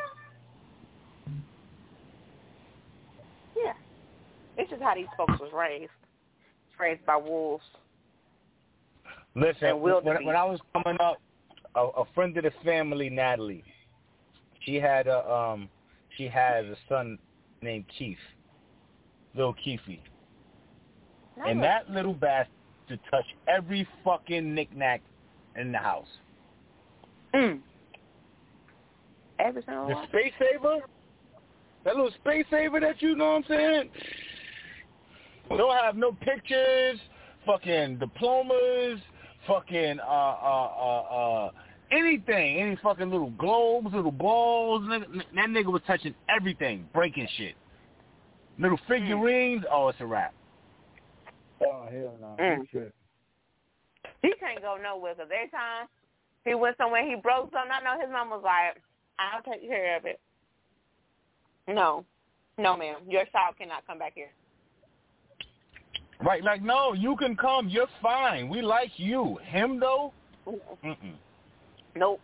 Yeah, it's just how these folks was raised. Raised by wolves. Listen, when, when I was coming up, a, a friend of the family, Natalie, she had a um, she has a son named Keith, little Keefy, nice. And that little bastard to touch every fucking knick-knack in the house. Mm. Every single the one. Space Saver, that little Space Saver that you know what I'm saying. Don't have no pictures, fucking diplomas, fucking uh uh uh uh anything, any fucking little globes, little balls. That nigga was touching everything, breaking shit. Little figurines. Mm. Oh, it's a wrap. Oh hell no! Mm. He can't go nowhere because every time he went somewhere, he broke something. I know his mom was like, "I'll take care of it." No, no, ma'am, your child cannot come back here. Right, like, no, you can come. You're fine. We like you. Him, though? Mm-mm. Nope.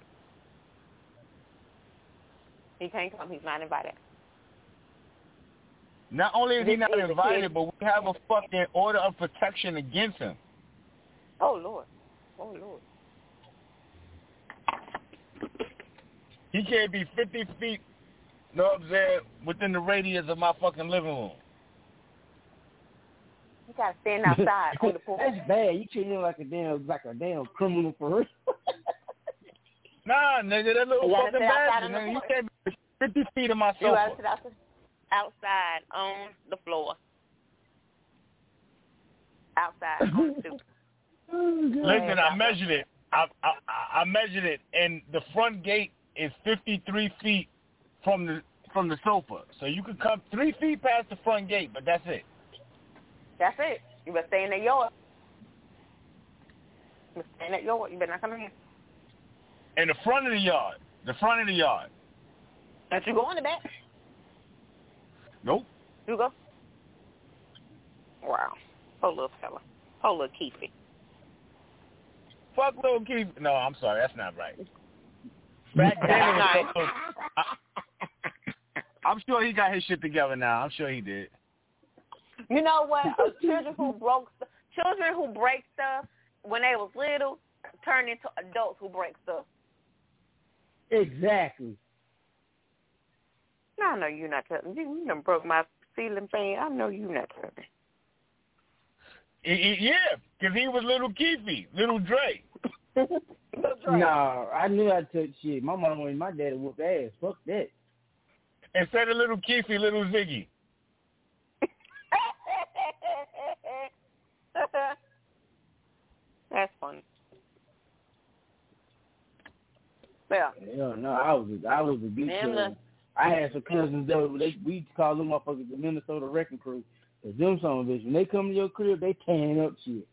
He can't come. He's not invited. Not only is he not This is invited, but we have a fucking order of protection against him. Oh, Lord. Oh, Lord. He can't be fifty feet, you know what I'm saying, within the radius of my fucking living room. You gotta stand outside on the porch. That's bad. You treat him like a damn, like a damn criminal for real. Nah, nigga, that little you fucking bastard, man. You can't be fifty feet of my sofa. You gotta sit outside, outside on the floor. Outside on the stoop. Listen, I measured it. I, I I measured it, and the front gate is fifty-three feet from the from the sofa. So you could come three feet past the front gate, but that's it. That's it. You better stay in the yard. You better stay in that yard. You better not come in here. In the front of the yard. The front of the yard. Don't you go in the back? Nope. You go? Wow. Oh, little fella. Oh, little Keefy. Fuck little Keith. No, I'm sorry. That's not right. Back then it was so, I, I'm sure he got his shit together now. I'm sure he did. You know what? Uh, children who broke st- children who break stuff when they was little turn into adults who break stuff. Exactly. I know you're not telling me. You, you done broke my ceiling fan. I know you're not telling me. He, he, yeah, because he was little Keefy, little Dre. No, I knew I took shit. My mom and my daddy whooped ass. Fuck that. Instead of little Keefy, little Ziggy. That's funny. Yeah. Hell no, I was a, I was a beach. I had some cousins though. They we used to call them motherfuckers the Minnesota Wrecking Crew. Cause them some of bitch when they come to your crib, they tearing up shit.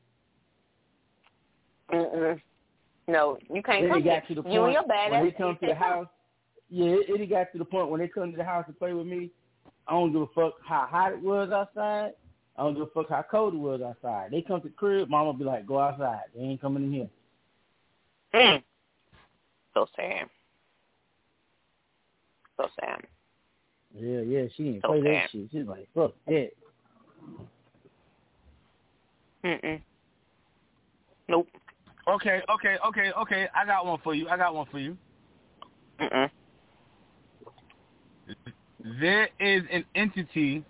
Mm-mm. No, you can't then come. It got to the you point and your bad when ass. they come to the house. Yeah, it, it got to the point when they come to the house to play with me. I don't give a fuck how hot it was outside. I don't give a fuck how cold it was outside. They come to the crib, mama be like, go outside. They ain't coming in here. Mm. So sad. So sad. Yeah, yeah, she didn't so play sad. that shit. She's like, fuck that. Mm-mm. Nope. Okay, okay, okay, okay. I got one for you. I got one for you. Mm-mm. There is an entity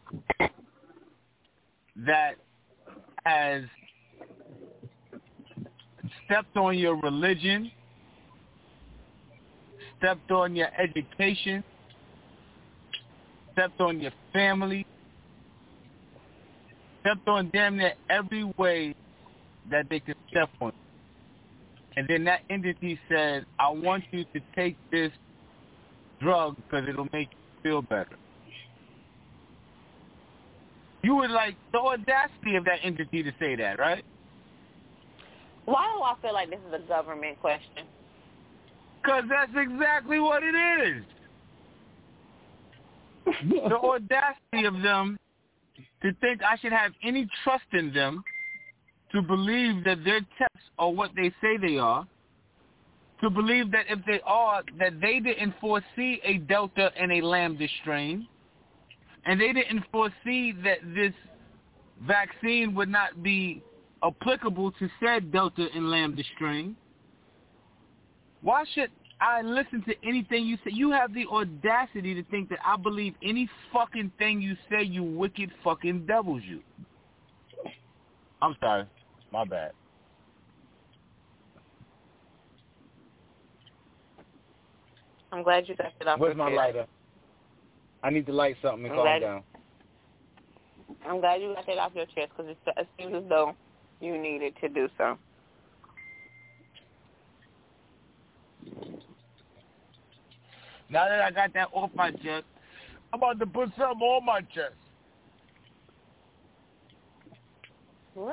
that has stepped on your religion, stepped on your education, stepped on your family, stepped on damn near every way that they could step on. And then that entity said, I want you to take this drug because it'll make you feel better. You would like the audacity of that entity to say that, right? Why do I feel like this is a government question? Because that's exactly what it is. The audacity of them to think I should have any trust in them to believe that their tests are what they say they are, to believe that if they are, that they didn't foresee a Delta and a Lambda strain, and they didn't foresee that this vaccine would not be applicable to said Delta and Lambda strain. Why should I listen to anything you say? You have the audacity to think that I believe any fucking thing you say, you wicked fucking devils you. I'm sorry. My bad. I'm glad you got it off. Where's my lighter? I need to light something and I'm calm glad, down. I'm glad you got that off your chest because it seems as though you needed to do so. Now that I got that off my chest, I'm about to put something on my chest. What?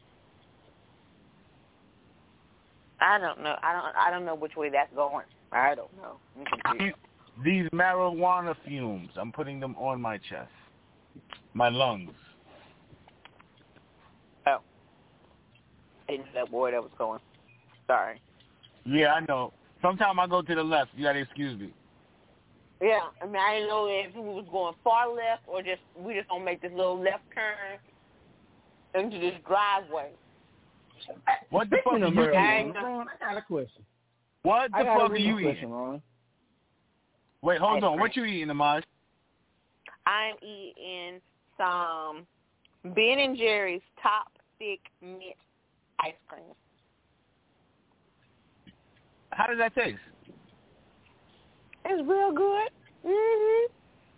I don't know. I don't. I don't know which way that's going. I don't know. I'm confused. These marijuana fumes, I'm putting them on my chest, my lungs. Oh, I didn't know that word that was going. Sorry. Yeah, I know. Sometimes I go to the left. You gotta excuse me. Yeah, I mean, I didn't know if we was going far left or just we just gonna make this little left turn into this driveway. What the fuck are you eating? Ron, I got a question. What the fuck are you question, eating? Ron. Wait, hold on. What you eating, Amaj? I'm eating some Ben and Jerry's Top Thick Mint ice cream. How does that taste? It's real good. Mhm.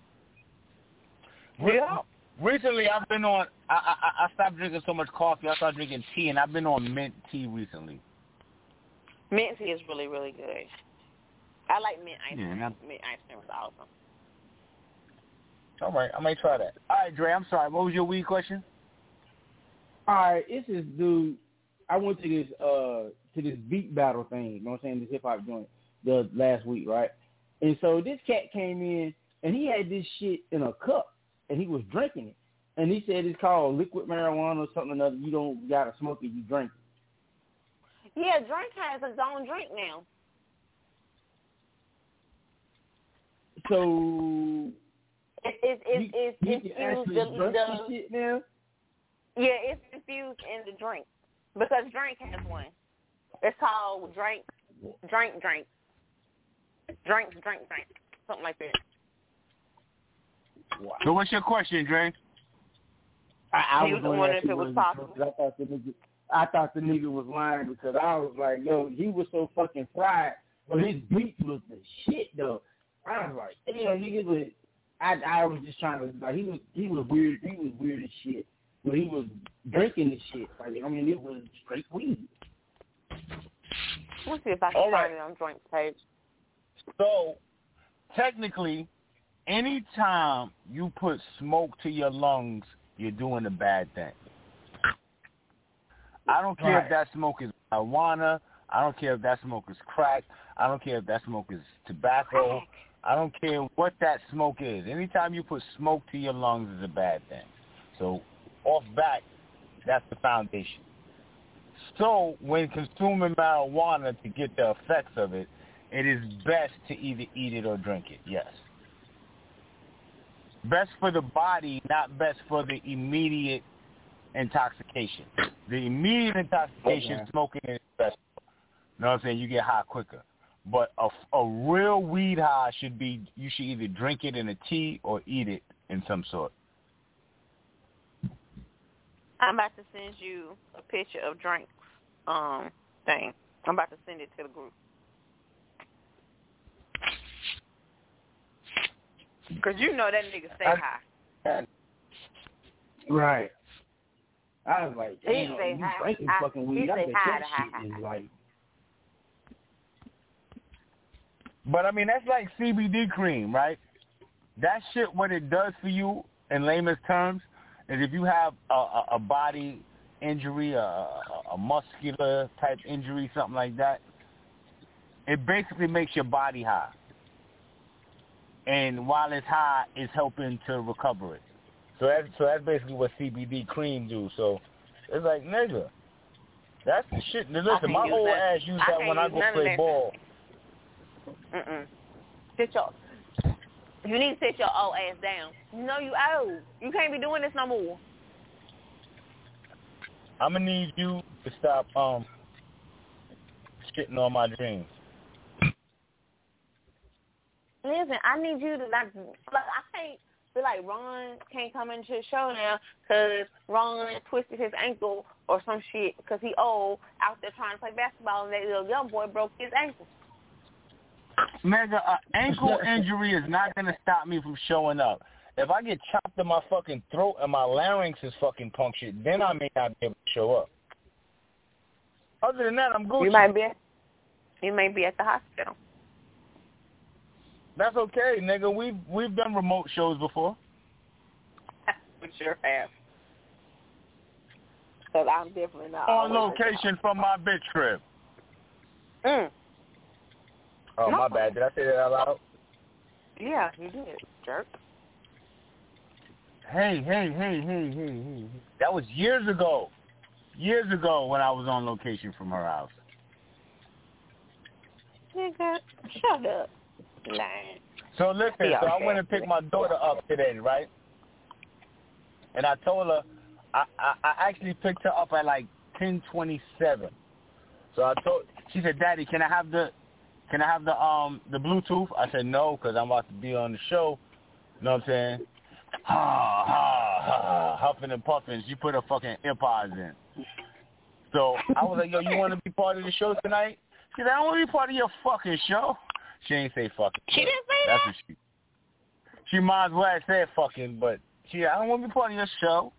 Yeah. Recently, I've been on. I, I I stopped drinking so much coffee. I started drinking tea, and I've been on mint tea recently. Mint tea is really, really good. I like mint ice cream. Yeah, mint ice cream is awesome. All right, I may try that. All right, Dre. I'm sorry. What was your weed question? All right, it's this dude. I went to this uh to this beat battle thing. You know what I'm saying? This hip hop joint the last week, right? And so this cat came in and he had this shit in a cup and he was drinking it. And he said it's called liquid marijuana or something or another. You don't gotta smoke it, you drink it. Yeah, drink has its own drink now. So It, it, it, it's you, you infused. can actually The, drink the, this shit now? yeah, it's infused in the drink because drink has one. It's called drink, drink, drink, drink, drink, drink, something like that. Wow. So what's your question, Dre? I, I He was was wondering if it was was possible. I thought the nigga, I thought the nigga was lying because I was like, yo, he was so fucking fried, but his beat was the shit though. I was like, damn, nigga, but I I was just trying to like he was he was weird he was weird as shit, but he was drinking this shit. Like I mean, it was straight weed. Let's see if I can All find right. it on Drink's page. So technically, anytime you put smoke to your lungs, you're doing a bad thing. I don't care Right. if that smoke is marijuana. I don't care if that smoke is crack. I don't care if that smoke is tobacco. I don't care what that smoke is. Anytime you put smoke to your lungs is a bad thing. So off back, that's the foundation. So when consuming marijuana to get the effects of it, it is best to either eat it or drink it, yes. Best for the body, not best for the immediate intoxication. The immediate intoxication, Okay. smoking is best. You know what I'm saying? You get high quicker. But a, a real weed high should be, you should either drink it in a tea or eat it in some sort. I'm about to send you a picture of Drink's um thing. I'm about to send it to the group. Because you know that nigga stay high. Right. I was like, He damn, say you high. drinking I- fucking he weed. I say bet high that to shit high, is high. like... But, I mean, that's like C B D cream, right? That shit, what it does for you, in layman's terms, is if you have a, a, a body injury, a, a, a muscular type injury, something like that, it basically makes your body high. And while it's high, it's helping to recover it. So that's, so that's basically what C B D cream do. So it's like, nigga, that's the shit. Now, listen, my old that. ass used I that when I go play ball. Mm-mm. Sit your... You need to sit your old ass down. You know you old. You can't be doing this no more. I'm going to need you to stop um shitting on my dreams. Listen, I need you to, like, like I can't feel like Ron can't come into the show now because Ron twisted his ankle or some shit because he old out there trying to play basketball and that little young boy broke his ankle. Nigga, an ankle injury is not going to stop me from showing up. If I get chopped in my fucking throat and my larynx is fucking punctured, then I may not be able to show up. Other than that, I'm Gucci. You might be, you may be at the hospital. That's okay, nigga. We've, we've done remote shows before. We sure have. Because I'm definitely not on location from my bitch crib. Mm. Oh, no. my bad. Did I say that out loud? Yeah, you did, jerk. Hey, hey, hey, hey, hey, hey. That was years ago. Years ago when I was on location from her house. Nigga, shut up. Lying. So listen, so I went and picked my daughter up today, right? And I told her, I, I, I actually picked her up at like ten twenty-seven. So I told, she said, Daddy, can I have the, can I have the um the Bluetooth? I said no, because I'm about to be on the show. You know what I'm saying? Ha ha ha, huffing and puffing. She put her fucking earpods in. So I was like, yo, you want to be part of the show tonight? She said, I don't want to be part of your fucking show. She ain't say fucking. She didn't say That's that? what she. She might as well have said fucking, but she, I don't want to be part of your show.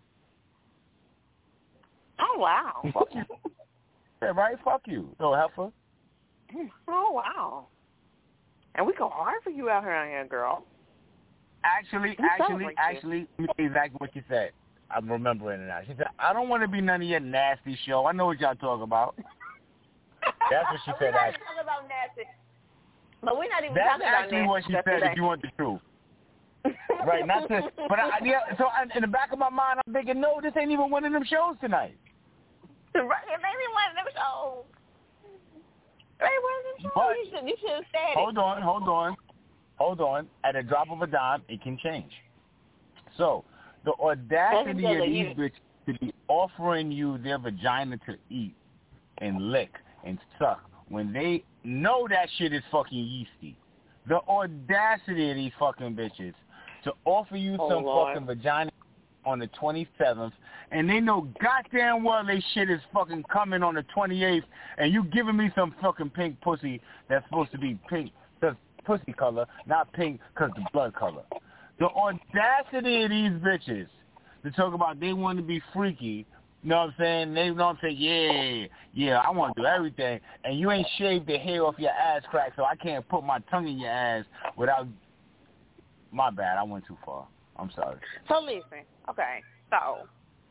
Oh, wow. Fuck you. Yeah, right? Fuck you. So heifer. Oh, wow. And we go hard for you out here on here, girl. Actually, You sound actually, like actually, let me tell you exactly what you said. I'm remembering it now. She said, I don't want to be none of your nasty show. I know what y'all talk about. That's what she we're said. not Actually. talking about nasty. But we're not even That's talking about actually nasty what she stuff said today. if you want the truth. Right, not to, but I, yeah, so I, in the back of my mind, I'm thinking, no, this ain't even one of them shows tonight. Right, it ain't even one of them shows. It ain't one of them shows. But, you should, you should have said hold it. on, hold on, hold on. At a drop of a dime, it can change. So, the audacity of these bitches to be offering you their vagina to eat and lick and suck when they know that shit is fucking yeasty. The audacity of these fucking bitches to offer you Oh, some Lord. fucking vagina on the twenty-seventh, and they know goddamn well they shit is fucking coming on the twenty-eighth, and you giving me some fucking pink pussy that's supposed to be pink, the pussy color, not pink because the blood color. The audacity of these bitches to talk about they want to be freaky, you know what I'm saying? They know what I'm saying, yeah, yeah, I want to do everything, and you ain't shaved the hair off your ass crack, so I can't put my tongue in your ass without, my bad, I went too far. I'm sorry. So listen, okay, so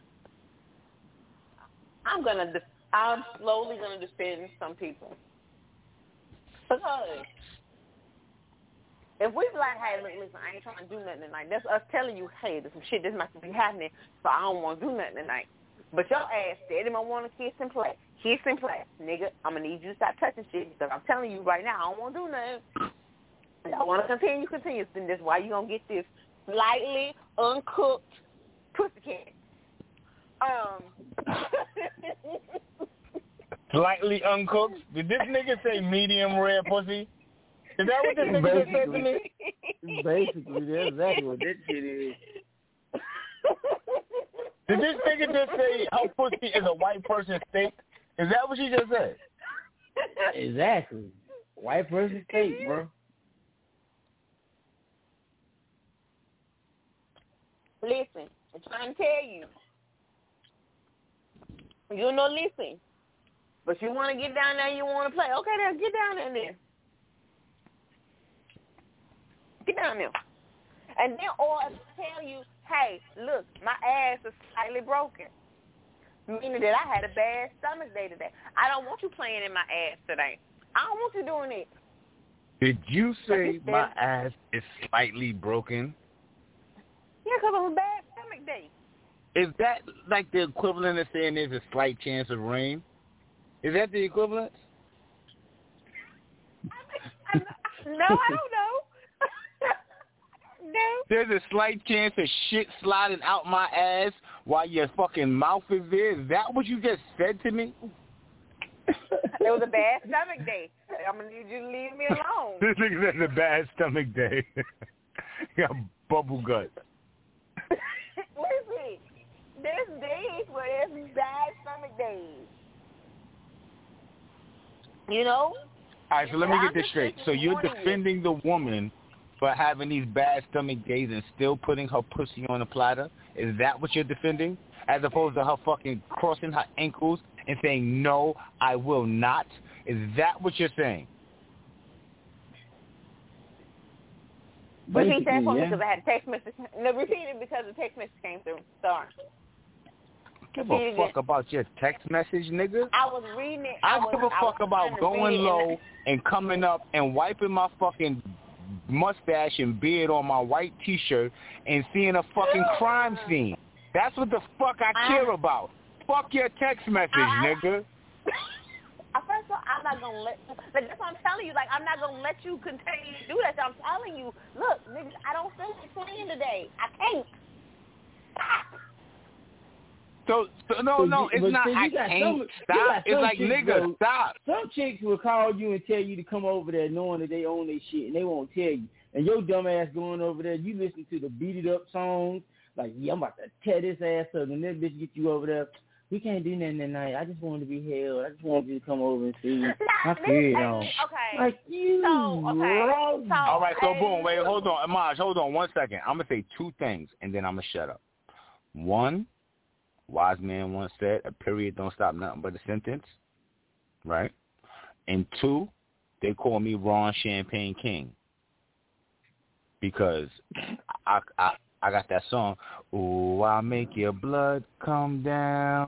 I'm gonna, de- I'm slowly gonna defend some people because if we be like, hey, look, listen, I ain't trying to do nothing tonight. That's us telling you, hey, there's some shit that's about to be happening, so I don't want to do nothing tonight. But your ass steady might want to kiss and play, kiss and play, nigga. I'm gonna need you to stop touching shit because I'm telling you right now, I don't want to do nothing. I want to continue, continue. Then that's why you gonna get this slightly uncooked pussycat. Um, Slightly uncooked? Did this nigga say medium rare pussy? Is that what this nigga just said to me? Basically, that's exactly what that shit is. Did this nigga just say her pussy is a white person's steak? Is that what she just said? Exactly. White person steak, bro. Listen, I'm trying to tell you. You know, listen. But you want to get down there, you want to play. Okay, then get down there then. Get down there. And then, or tell you, hey, look, my ass is slightly broken. Meaning that I had a bad stomach day today. I don't want you playing in my ass today. I don't want you doing it. Did you say my ass is slightly broken? Yeah, because of a bad stomach day. Is that like the equivalent of saying there's a slight chance of rain? Is that the equivalent? I, I, no, I don't know. No. There's a slight chance of shit sliding out my ass while your fucking mouth is there. Is that what you just said to me? It was a bad stomach day. I'm going to need you to leave me alone. This nigga said a bad stomach day. You got bubble gut. Listen, there's days where there's bad stomach days. You know? All right, so let me get this straight. So you're defending the woman for having these bad stomach days and still putting her pussy on the platter? Is that what you're defending? As opposed to her fucking crossing her ankles and saying, no, I will not? Is that what you're saying? Repeat that for me because I had a text message. No, repeat it because the text message came through. Sorry. Give a fuck about your text message, nigga. I was reading it. I, I was, give a I fuck about going low and coming up and wiping my fucking mustache and beard on my white T-shirt and seeing a fucking crime scene. That's what the fuck I care I, about. Fuck your text message, I, I, nigga. First of all, I'm not gonna let. Like, that's what I'm telling you. Like, I'm not gonna let you continue to do that. So I'm telling you, look, nigga, I don't feel like playing today. I can't. Stop. So, so no, so no, you, it's not. I got can't some, stop. It's like, chicks, nigga, though, stop. Some chicks will call you and tell you to come over there knowing that they own their shit, and they won't tell you. And your dumb ass going over there, you listen to the beat it up songs, like, yeah, I'm about to tear this ass up, and this bitch get you over there. We can't do nothing tonight. I just want to be held. I just want you to come over and see my period on. Okay. Like you. So, okay. So, all right, so hey. boom, wait, hold on. Amaj, hold on one second. I'm going to say two things, and then I'm going to shut up. One, wise man once said, a period don't stop nothing but a sentence, right? And two, they call me Ron Champagne King because I, I, I got that song, ooh, I'll make your blood come down.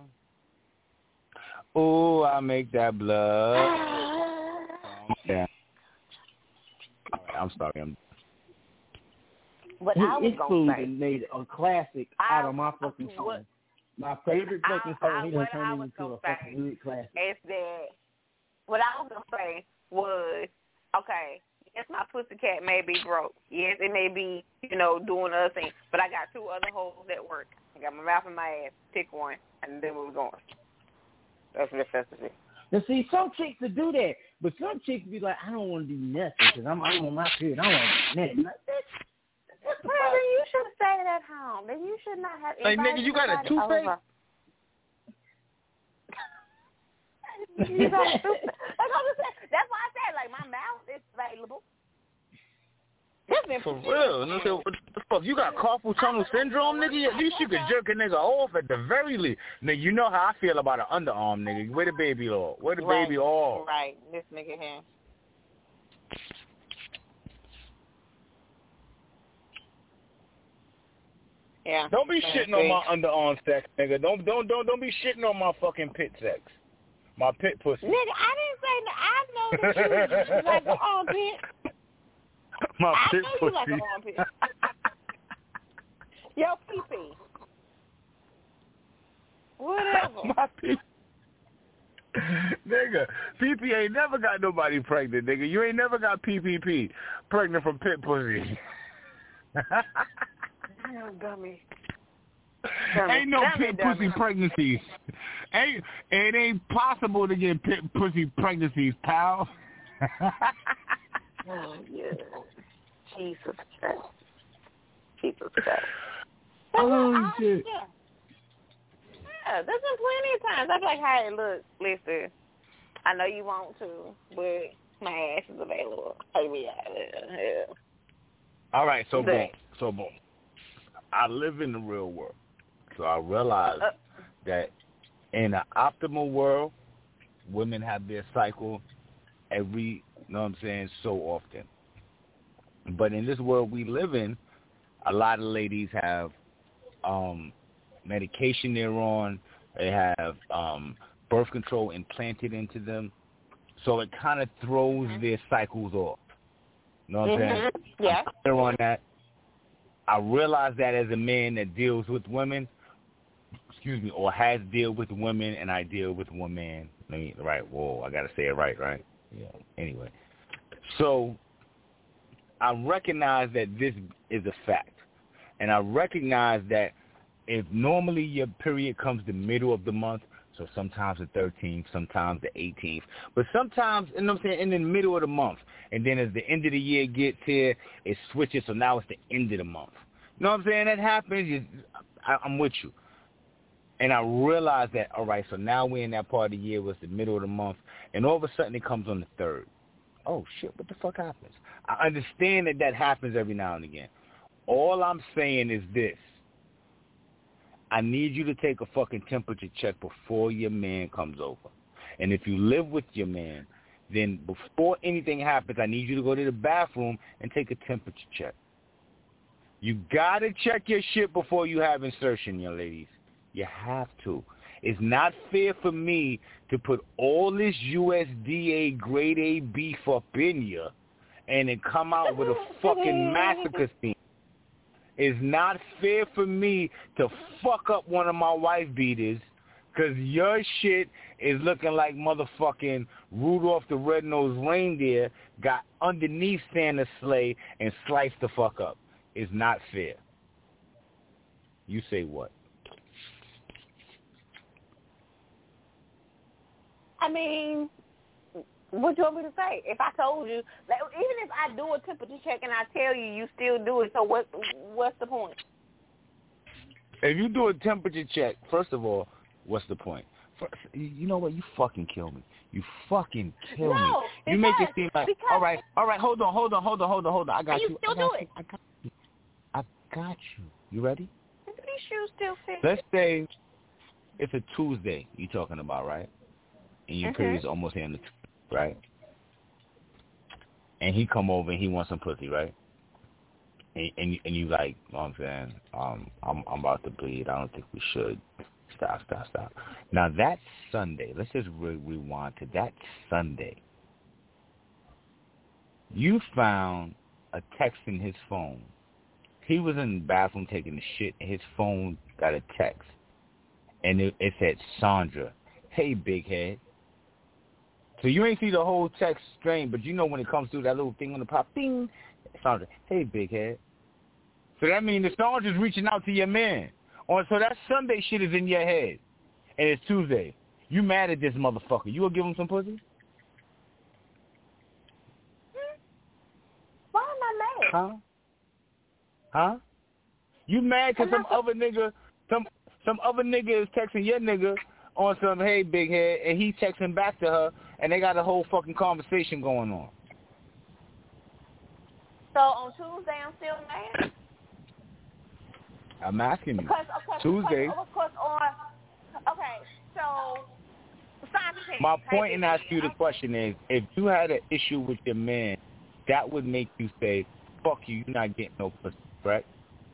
Ooh, I'll make that blood come down. All right, I'm sorry. I'm... What I was going to say. made a classic I, out of my fucking song. What, my favorite fucking song. I, He done turned it into a fucking good classic. Is that, what I was going to say was, okay, yes, my pussycat may be broke. Yes, it may be, you know, doing other things. But I got two other holes at work. I got my mouth and my ass. Pick one, and then we're going. That's what it's to be. Now, see, some chicks will do that, but some chicks be like, I don't want to do nothing because I'm, I'm on my period. I don't want to do nothing. Like, that's, well, then you should have stayed at home. Then you should not have. Like, nigga, you got a toothache? You got a toothache. That's why I said, like, my mouth is available. For real. Nigga, what the fuck? You got carpal tunnel syndrome, nigga? At least you could jerk a nigga off at the very least. Nigga, you know how I feel about an underarm, nigga. Where the baby all? Where the right. baby all? Right. This nigga here. Yeah. Don't be shitting on my underarm sex, nigga. Don't don't don't don't be shitting on my fucking pit sex. My pit pussy. Nigga, I didn't say no. I know that you like the armpit. My I pit know pussy. you like the armpit. Yo, pee-pee. Whatever. My pee. Nigga, P P ain't never got nobody pregnant, nigga. You ain't never got P P P pregnant from pit pussy. Damn, dummy. Ain't no dummy, pit dummy. pussy pregnancies. Ain't it ain't possible to get pit pussy pregnancies, pal. Oh yeah. Jesus Christ. Jesus Christ. Oh I, shit. Yeah. Yeah, there's been plenty of times I'm like, hey, look, listen, I know you want to, but my ass is available. Take me out of there. Yeah. All right, so But, boom, so boom. I live in the real world. So I realize uh, that in an optimal world, women have their cycle every, you know what I'm saying, so often. But in this world we live in, a lot of ladies have um, medication they're on. They have um, birth control implanted into them. So it kind of throws mm-hmm. their cycles off. You know what mm-hmm. I'm saying? Yeah. I'm clear on that. I realize that as a man that deals with women, excuse me, or has dealt with women, and I deal with one man. Let me, right, whoa, I got to say it right, right? Yeah. Anyway. So I recognize that this is a fact. And I recognize that if normally your period comes the middle of the month, so sometimes the thirteenth, sometimes the eighteenth, but sometimes, you know what I'm saying, in the middle of the month, and then as the end of the year gets here, it switches, so now it's the end of the month. You know what I'm saying? That happens. You, I, I'm with you. And I realize that, all right, so now we're in that part of the year where it's the middle of the month, and all of a sudden it comes on the third. Oh, shit, what the fuck happens? I understand that that happens every now and again. All I'm saying is this. I need you to take a fucking temperature check before your man comes over. And if you live with your man, then before anything happens, I need you to go to the bathroom and take a temperature check. You got to check your shit before you have insertion, young ladies. You have to. It's not fair for me to put all this U S D A grade A beef up in you and then come out with a fucking massacre scene. It's not fair for me to fuck up one of my wife beaters because your shit is looking like motherfucking Rudolph the Red-Nosed Reindeer got underneath Santa's sleigh and sliced the fuck up. It's not fair. You say what? I mean, what do you want me to say? If I told you, like, even if I do a temperature check and I tell you, you still do it, so what? What's the point? If you do a temperature check, first of all, what's the point? First, you know what? You fucking kill me. You fucking kill no, me. You because, make it seem like, all right, all right, hold on, hold on, hold on, hold on, hold on. I got you. you. Still I got do you. it. I got you. I got you. You ready? These shoes still fit. Let's say it's a Tuesday you're talking about, right? And your mm-hmm. period's almost in the right? And he come over and he wants some pussy, right? And and, and you like, you know what I'm saying, um, I'm I'm about to bleed. I don't think we should. Stop, stop, stop. Now that Sunday, let's just re- rewind to that Sunday. You found a text in his phone. He was in the bathroom taking a shit, and his phone got a text, and it, it said, Sandra, hey, big head. So you ain't see the whole text string, but you know when it comes through that little thing on the pop, bing, Sandra, hey, big head. So that means the Sandra's reaching out to your man. Or so that Sunday shit is in your head, and it's Tuesday. You mad at this motherfucker. You gonna give him some pussy? Why am I mad? Huh? Huh? You mad because some other nigga, some some other nigga is texting your nigga on some, hey, big head, and he texting back to her, and they got a whole fucking conversation going on. So on Tuesday, I'm still mad? I'm asking you. Because, okay, Tuesday. Because, of course, on, okay, so, my point in asking you the question is, if you had an issue with your man, that would make you say, fuck you, you're not getting no pussy, right?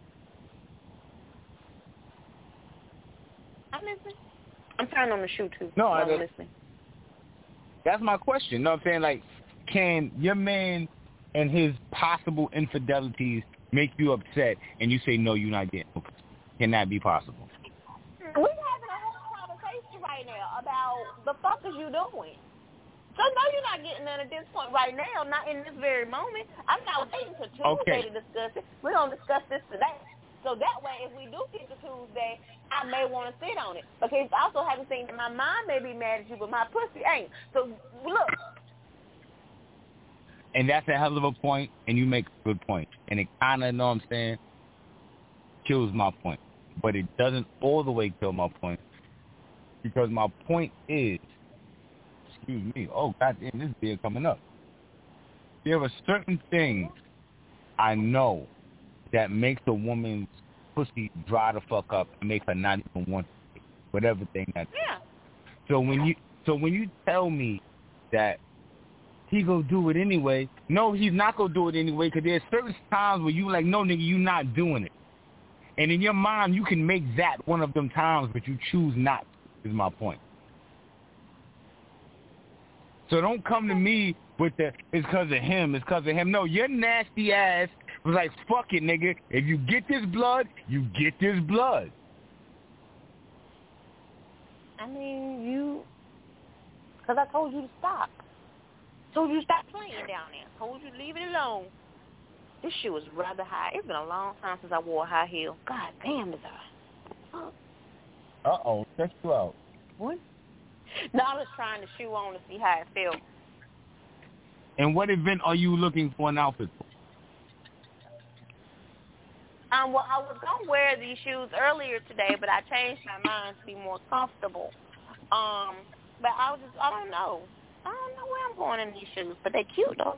I'm listening. I'm turning on the shoe, too. No, I'm I listening. That's my question. You know what I'm saying? Like, can your man and his possible infidelities make you upset and you say, no, you're not getting no pussy? Can that be possible? We're having a whole conversation right now about the fuck is you doing. So no, you're not getting none at this point right now, not in this very moment. I'm not waiting for Tuesday okay. to discuss it. We're going to discuss this today. So that way, if we do get to Tuesday, I may want to sit on it. Because I also haven't seen that my mind may be mad at you, but my pussy ain't. So, look. And that's a hell of a point, and you make a good point. And it kind of, you know what I'm saying, kills my point. But it doesn't all the way kill my point. Because my point is, excuse me, oh, goddamn, this beer coming up. There are certain things I know that makes a woman's pussy dry the fuck up and make her not even want it, whatever thing that. Yeah. So when you so when you tell me that he go do it anyway, no, he's not gonna do it anyway, because there's certain times where you like, no, nigga, you not doing it. And in your mind, you can make that one of them times, but you choose not, is my point. So don't come to me with the, it's because of him, it's because of him. No, your nasty ass was like, fuck it, nigga. If you get this blood, you get this blood. I mean, you, because I told you to stop. Told you to stop playing down there. Told you to leave it alone. This shit was rather high. It's been a long time since I wore a high heel. God damn, is I. Uh-oh, check you out. What? No, I was trying the shoe on to see how it felt. And what event are you looking for an outfit for? Um, well, I was going to wear these shoes earlier today, but I changed my mind to be more comfortable. Um, but I was just, I don't know. I don't know where I'm going in these shoes, but they're cute, though.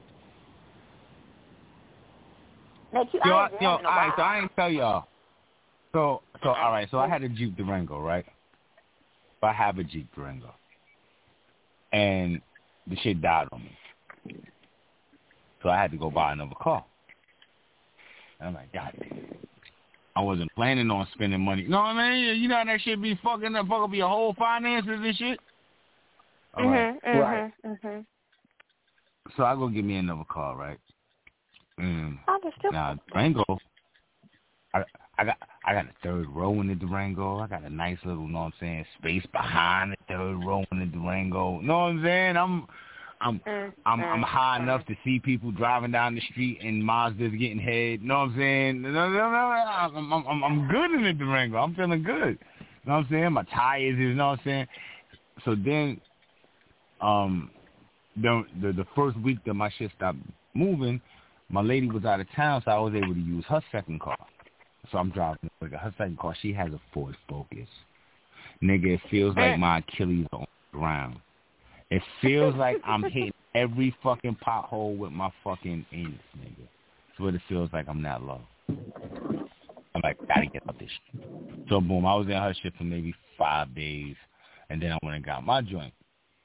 They're cute. Yo, I yo, all right, so I ain't tell y'all. So, so all right, so I had a Jeep Durango, right? So I have a Jeep Durango. And the shit died on me. So I had to go buy another car. And I'm like, God damn. I wasn't planning on spending money. You know what I mean? You know how that shit be fucking up, fuck up your whole finances and shit? All right. Mm-hmm, right. Mm-hmm. So I go get me another car, right? Mm. I was still Now, Durango, I, I got I got a third row in the Durango. I got a nice little, you know what I'm saying, space behind the third row in the Durango. You know what I'm saying? I'm I'm mm, I'm mm, I'm high mm. enough to see people driving down the street and Mazda's getting head. You know what I'm saying? No, no, no, no, I'm I'm I'm good in the Durango. I'm feeling good. You know what I'm saying? My tires is, you know what I'm saying? So then, um, the the the first week that my shit stopped moving, my lady was out of town, so I was able to use her second car. So I'm driving her second car. She has a Ford Focus. Nigga, it feels like my Achilles are on the ground. It feels like I'm hitting every fucking pothole with my fucking anus, nigga. That's what it feels like. I'm that low. I'm like, gotta get up this shit. So boom, I was in her shit for maybe five days, and then I went and got my joint.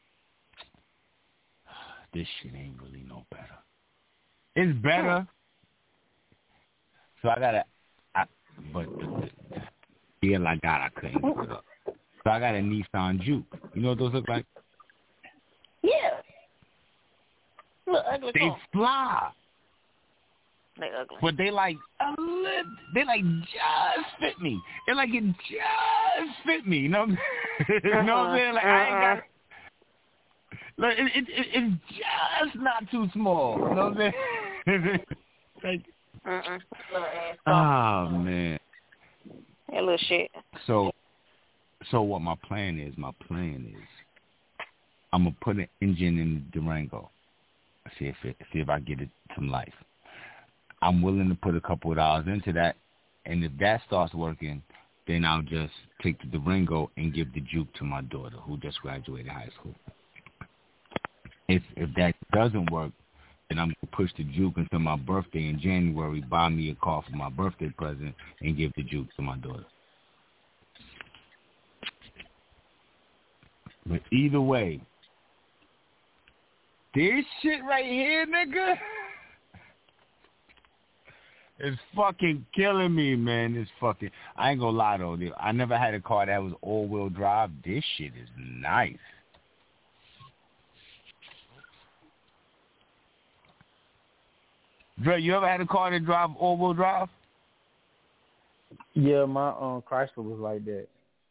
This shit ain't really no better. It's better. So I gotta, I, but the, the deal I got, I couldn't put up. So I got a Nissan Juke. You know what those look like? Yeah. Look, ugly They car. fly. They ugly. But they like, a little, they like just fit me. They like it just fit me. You know what I'm saying? You know what I'm saying? Like, I ain't got, like, it, it, it, it's just not too small. You know what I'm saying? Like, Mm-mm. oh, man. That little shit. So, so what my plan is, my plan is, I'm going to put an engine in the Durango. See if it, see if I get it some life. I'm willing to put a couple of dollars into that, and if that starts working, then I'll just take the Durango and give the Juke to my daughter who just graduated high school. If if that doesn't work, then I'm going to push the Juke until my birthday in January, buy me a car for my birthday present, and give the Juke to my daughter. But either way, this shit right here, nigga, is fucking killing me, man. It's fucking, I ain't gonna lie, though. I never had a car that was all-wheel drive. This shit is nice. Dre, you ever had a car that drive all-wheel drive? Yeah, my um Chrysler was like that.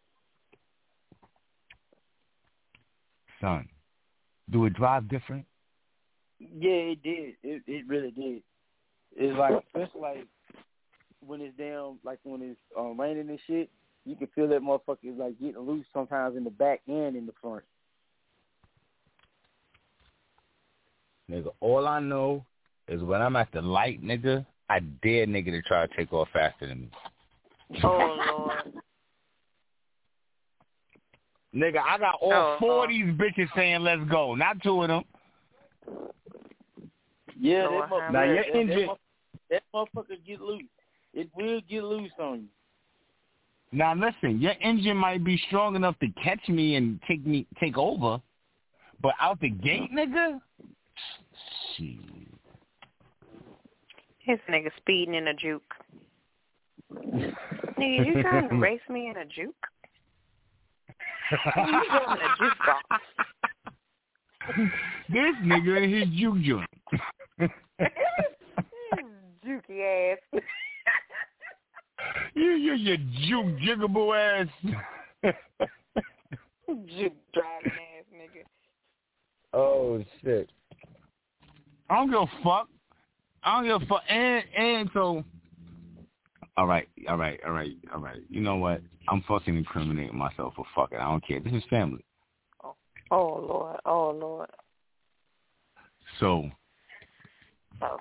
Son, do it drive different? Yeah, it did. It it really did. It's like, especially like when it's down, like when it's um, raining and shit, you can feel that motherfucker is like getting loose sometimes in the back and in the front. Nigga, all I know is when I'm at the light, nigga, I dare nigga to try to take off faster than me. Oh, Lord. Nigga, I got all oh, four oh. of these bitches saying let's go, not two of them. Yeah, Oh, that, mo- now yeah, your that, engine, that, that motherfucker get loose. It will get loose on you. Now listen, your engine might be strong enough to catch me and take me take over, but out the gate, nigga. Shit. This nigga speeding in a juke. Nigga, you trying to race me in a juke? You going in a juke box. This nigga in his juke joint. Jukey ass. you, you, you juke jiggable ass. Juke driving ass nigga. Oh, shit. I don't give a fuck. I don't give a fuck. And, and so, all right, all right, all right, all right. You know what? I'm fucking incriminating myself for fucking. I don't care. This is family. Oh, oh Lord. Oh, Lord. So, oh.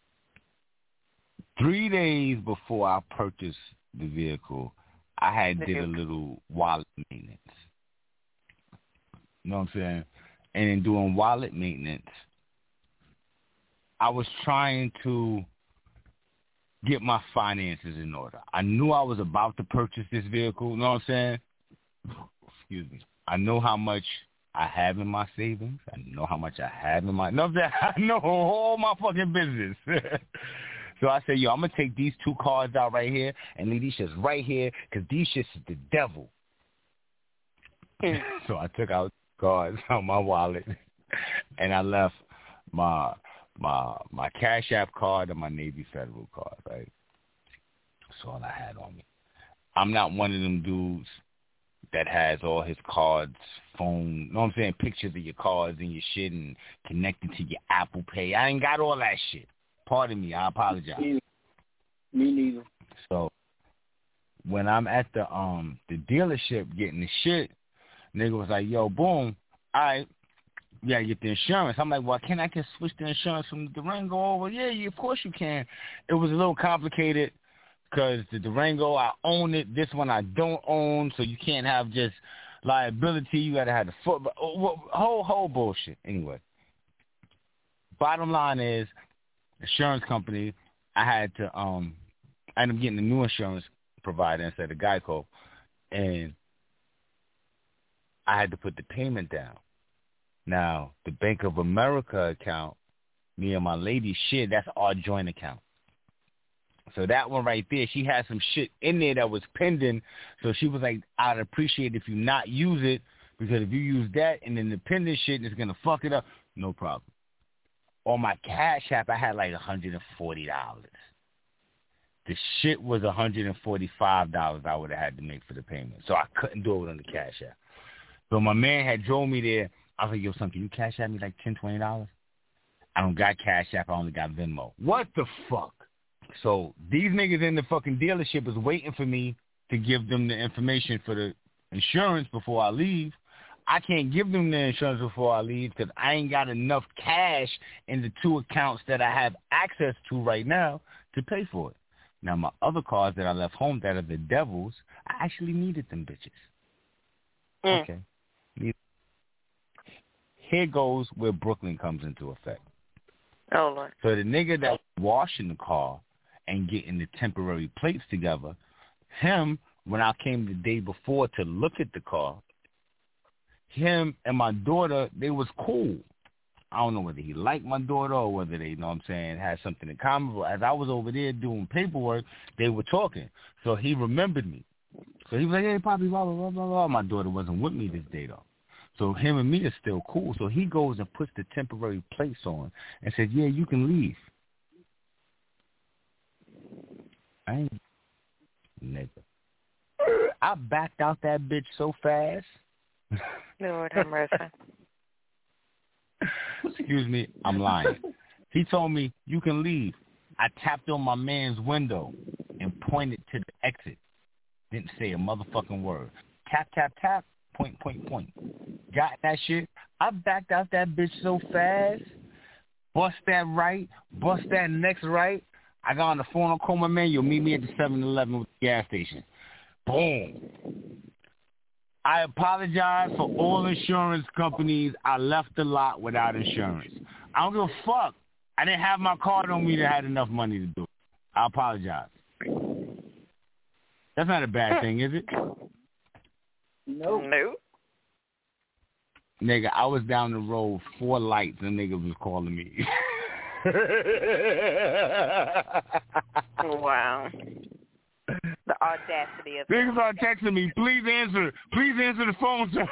three days before I purchased the vehicle, I had The did a Duke. little wallet maintenance. You know what I'm saying? And in doing wallet maintenance, I was trying to get my finances in order. I knew I was about to purchase this vehicle. You know what I'm saying? Excuse me. I know how much I have in my savings. I know how much I have in my... No, I know all my fucking business. So I said, yo, I'm going to take these two cards out right here and leave these shits right here because these shits is the devil. So I took out cards out my wallet and I left my my my Cash App card and my Navy Federal card, right? That's all I had on me. I'm not one of them dudes that has all his cards, phone, you know what I'm saying, pictures of your cards and your shit and connected to your Apple Pay. I ain't got all that shit. Pardon me, I apologize. Me neither. So when I'm at the um the dealership getting the shit, nigga was like, yo, boom, all right, you gotta get the insurance. I'm like, well, can I just switch the insurance from the Durango over? Yeah, you, of course you can. It was a little complicated because the Durango, I own it. This one I don't own, so you can't have just liability. You gotta have the foot, whole whole bullshit. Anyway, bottom line is, insurance company, I had to um, I ended up getting a new insurance provider instead of Geico, and I had to put the payment down. Now, the Bank of America account, me and my lady shit, that's our joint account. So that one right there, she had some shit in there that was pending. So she was like, I'd appreciate if you not use it, because if you use that and then the pending shit is going to fuck it up, no problem. On my Cash App, I had like one hundred forty dollars. The shit was one hundred forty-five dollars I would have had to make for the payment. So I couldn't do it on the Cash App. So my man had drove me there. I was like, yo, son, can you Cash App me like ten dollars, twenty dollars? I don't got Cash App. I only got Venmo. What the fuck? So these niggas in the fucking dealership is waiting for me to give them the information for the insurance before I leave. I can't give them the insurance before I leave because I ain't got enough cash in the two accounts that I have access to right now to pay for it. Now, my other cars that I left home that are the devils, I actually needed them bitches. Mm. Okay. Here goes where Brooklyn comes into effect. Oh, Lord. So the nigga that was washing the car and getting the temporary plates together, him, when I came the day before to look at the car, him and my daughter, they was cool. I don't know whether he liked my daughter or whether they, you know what I'm saying, had something in common. But as I was over there doing paperwork, they were talking. So he remembered me. So he was like, hey, Poppy, blah, blah, blah, blah, blah. My daughter wasn't with me this day, though. So him and me are still cool. So he goes and puts the temporary plates on and says, yeah, you can leave. I ain't nigga. I backed out that bitch so fast. Lord have mercy. Excuse me, I'm lying. He told me, you can leave. I tapped on my man's window and pointed to the exit. Didn't say a motherfucking word. Tap, tap, tap, point, point, point. Got that shit. I backed out that bitch so fast. Bust that right. Bust that next right. I got on the phone and called my man, you'll meet me at the seven eleven with the gas station. Boom. I apologize for all insurance companies. I left the lot without insurance. I don't give a fuck. I didn't have my card on me that had enough money to do it. I apologize. That's not a bad thing, is it? No. No. Nigga, I was down the road, four lights, and nigga was calling me. Wow. The audacity of Niggas are texting me, please answer, please answer the phone, sir.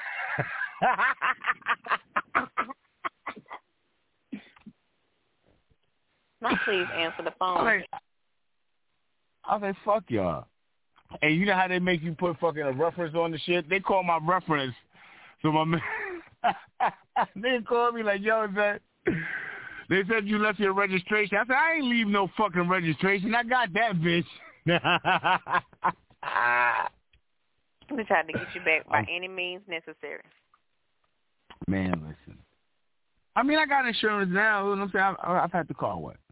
Not please answer the phone. I was like, I was like, fuck y'all. And you know how they make you put fucking a reference on the shit? They call my reference. So my man, they called me like, yo, that they said you left your registration. I said, I ain't leave no fucking registration. I got that bitch. We tried to get you back by any means necessary. Man, listen. I mean, I got insurance now. You know what I'm saying? I've, I've had the car, what?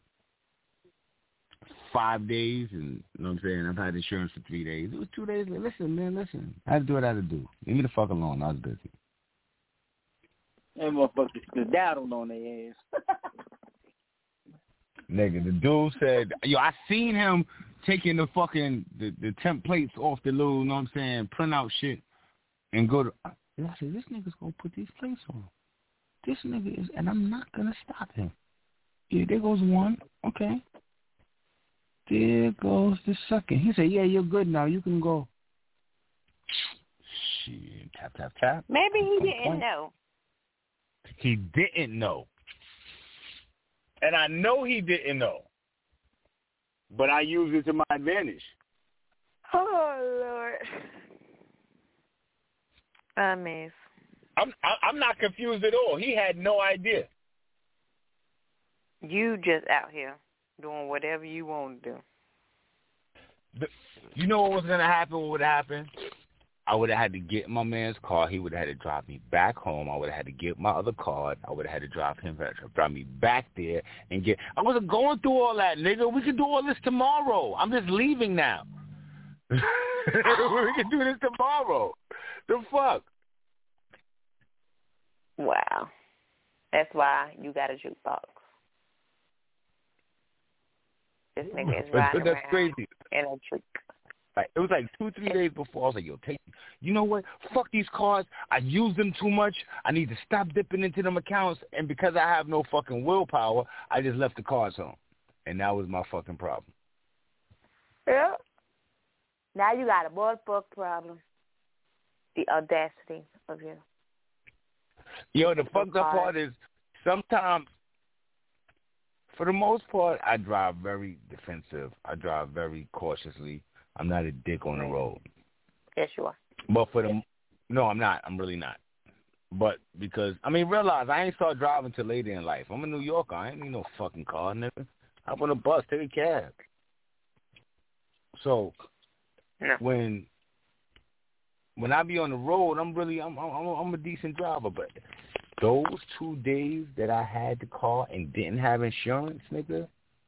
Five days, and you know what I'm saying? I've had insurance for three days. It was two days. Listen, man, listen. I had to do what I had to do. Leave me the fuck alone. I was busy. That motherfucker stood down on their ass. Nigga, the dude said, yo, I seen him taking the fucking, the, the templates off the little, you know what I'm saying, print out shit and go to, I said, this nigga's going to put these plates on. This nigga is, and I'm not going to stop him. Yeah, there goes one. Okay. There goes the second. He said, yeah, you're good now. You can go. Shit, tap, tap, tap. Maybe he didn't know. He didn't know. And I know he didn't know. But I used it to my advantage. Oh, Lord. I miss. I'm I'm not confused at all. He had no idea. You just out here doing whatever you want to do. The, you know what was going to happen? What would happen? I would have had to get my man's car. He would have had to drive me back home. I would have had to get my other card. I would have had to drive him, drive me back there and get. I wasn't going through all that, nigga. We can do all this tomorrow. I'm just leaving now. We can do this tomorrow. The fuck? Wow. That's why you got a jukebox. This nigga is riding That's around crazy. in a juke. Like, it was like two, three days before. I was like, yo, take, you know what? Fuck these cards. I use them too much. I need to stop dipping into them accounts. And because I have no fucking willpower, I just left the cards home. And that was my fucking problem. Yeah. Now you got a motherfucking problem. The audacity of you. Yo, the fucked up part is sometimes, for the most part, I drive very defensive. I drive very cautiously. I'm not a dick on the road. Yes, you are. But for the, no, I'm not. I'm really not. But because, I mean, realize I ain't start driving till later in life. I'm a New Yorker. I ain't need no fucking car, nigga. Hop on a bus, take a cab. So, no. when when I be on the road, I'm really, I'm, I'm, I'm a decent driver. But those two days that I had the car and didn't have insurance, nigga,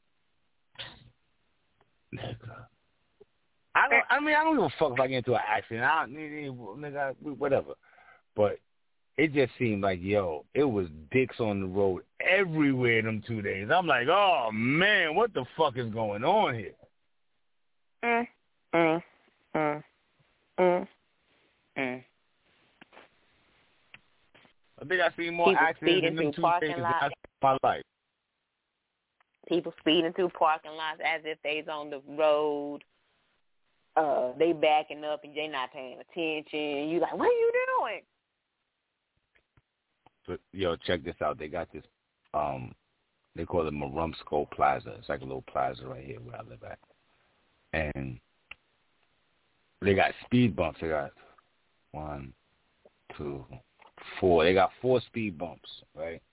nigga. I don't. I mean, I don't give a fuck if I get into an accident. I don't, nigga, whatever. But it just seemed like, yo, it was dicks on the road everywhere them two days. I'm like, oh man, what the fuck is going on here? Mm, mm, mm, mm, mm. I think I seen more People accidents in them two days than I seen in my life. People speeding through parking lots as if they's on the road. Uh, they backing up and they not paying attention. You like, what are you doing? So, yo, check this out. They got this, um, they call it Marumsco Plaza. It's like a little plaza right here where I live at. And they got speed bumps. They got one, two, four. They got four speed bumps, right?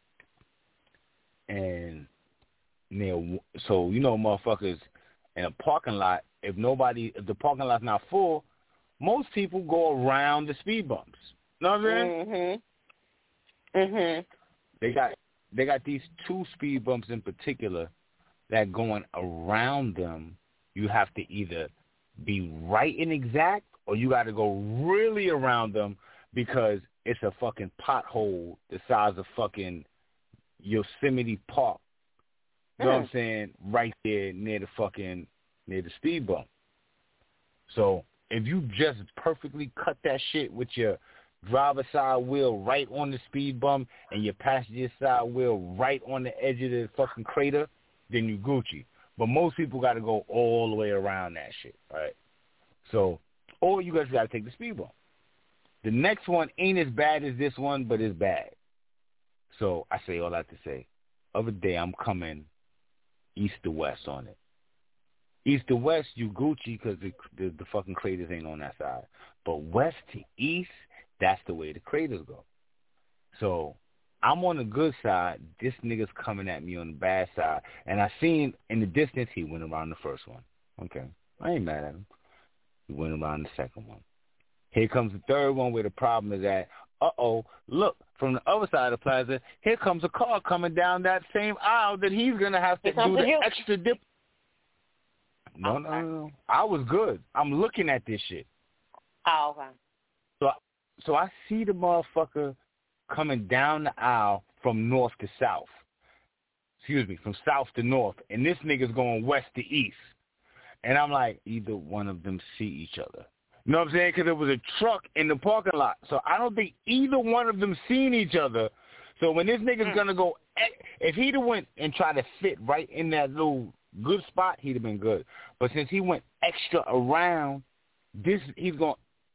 And near, so, you know, motherfuckers in a parking lot, if nobody, if the parking lot's not full, most people go around the speed bumps. Know what I'm saying? Mhm. Mhm. They got they got these two speed bumps in particular that going around them, you have to either be right and exact or you got to go really around them because it's a fucking pothole the size of fucking Yosemite Park. You know mm. what I'm saying? Right there near the fucking near the speed bump. So if you just perfectly cut that shit with your driver's side wheel right on the speed bump and your passenger side wheel right on the edge of the fucking crater, then you Gucci. But most people got to go all the way around that shit, right? So, or you guys got to take the speed bump. The next one ain't as bad as this one, but it's bad. So I say all that to say, other day I'm coming east to west on it. East to west, you Gucci because the, the the fucking craters ain't on that side. But west to east, that's the way the craters go. So I'm on the good side. This nigga's coming at me on the bad side. And I seen in the distance he went around the first one. Okay. I ain't mad at him. He went around the second one. Here comes the third one where the problem is at. Uh-oh, look, from the other side of the plaza, here comes a car coming down that same aisle that he's going to have to do the you. extra dip. No, okay. no, no, no. I was good. I'm looking at this shit. Oh, okay. So, so I see the motherfucker coming down the aisle from north to south. Excuse me, from south to north. And this nigga's going west to east. And I'm like, either one of them see each other. You know what I'm saying? Because there was a truck in the parking lot. So I don't think either one of them seen each other. So when this nigga's mm. going to go, if he'd have went and tried to fit right in that little good spot, he'd have been good. But since he went extra around, this he's going,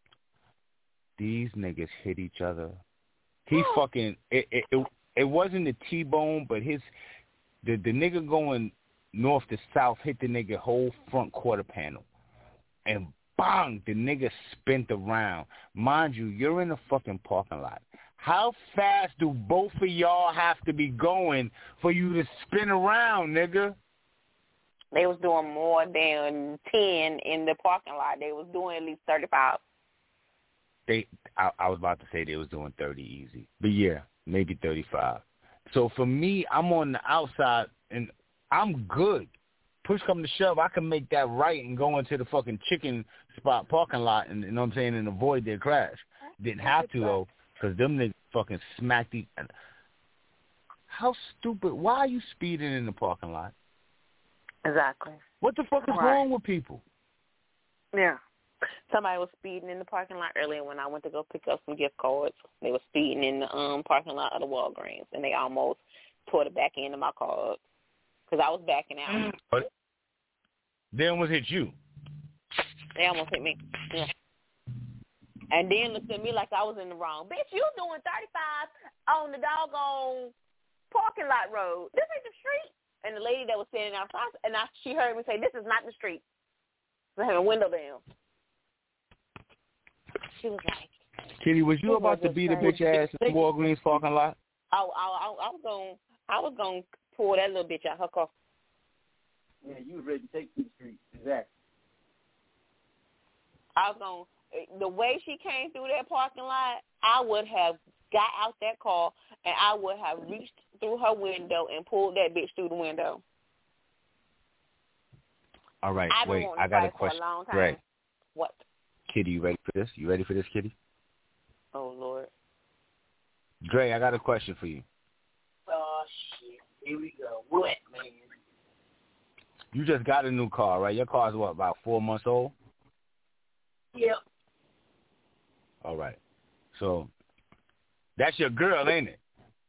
these niggas hit each other. He fucking, it, it, it, it wasn't the T-bone, but his, the, the nigga going north to south hit the nigga whole front quarter panel. And bang, the nigga spent around. Mind you, you're in the fucking parking lot. How fast do both of y'all have to be going for you to spin around, nigga? They was doing more than ten in the parking lot. They was doing at least thirty-five. They, I, I was about to say they was doing thirty easy. But yeah, maybe thirty-five. So for me, I'm on the outside, and I'm good. Push come to shove, I can make that right and go into the fucking chicken spot parking lot, and you know what I'm saying, and avoid their crash. Didn't have to, though, because them niggas fucking smacked each. How stupid. Why are you speeding in the parking lot? Exactly. What the fuck is right. wrong with people? Yeah. Somebody was speeding in the parking lot earlier when I went to go pick up some gift cards. They were speeding in the um, parking lot of the Walgreens, and they almost tore the back end of my card because I was backing out. But they almost hit you. They almost hit me. Yeah. And then looked at me like I was in the wrong. Bitch, you doing thirty-five on the doggone parking lot road. This ain't the street. And the lady that was standing outside, and I, she heard me say, "This is not the street." I had a window down. She was like, "Kitty, was you about to beat a bitch ass in the Walgreens parking lot?" I, I, I, I was going, I was going to pull that little bitch out her car. Yeah, you was ready to take to the street. Exactly. I was going. The way she came through that parking lot, I would have got out that car and I would have reached through her window and pulled that bitch through the window. All right, wait, I got a question. Right. What? Kitty, you ready for this? You ready for this, Kitty? Oh, Lord. Dre, I got a question for you. Oh, shit. Here we go. What, man? You just got a new car, right? Your car's, what, about four months old? Yep. All right. So, that's your girl, ain't it?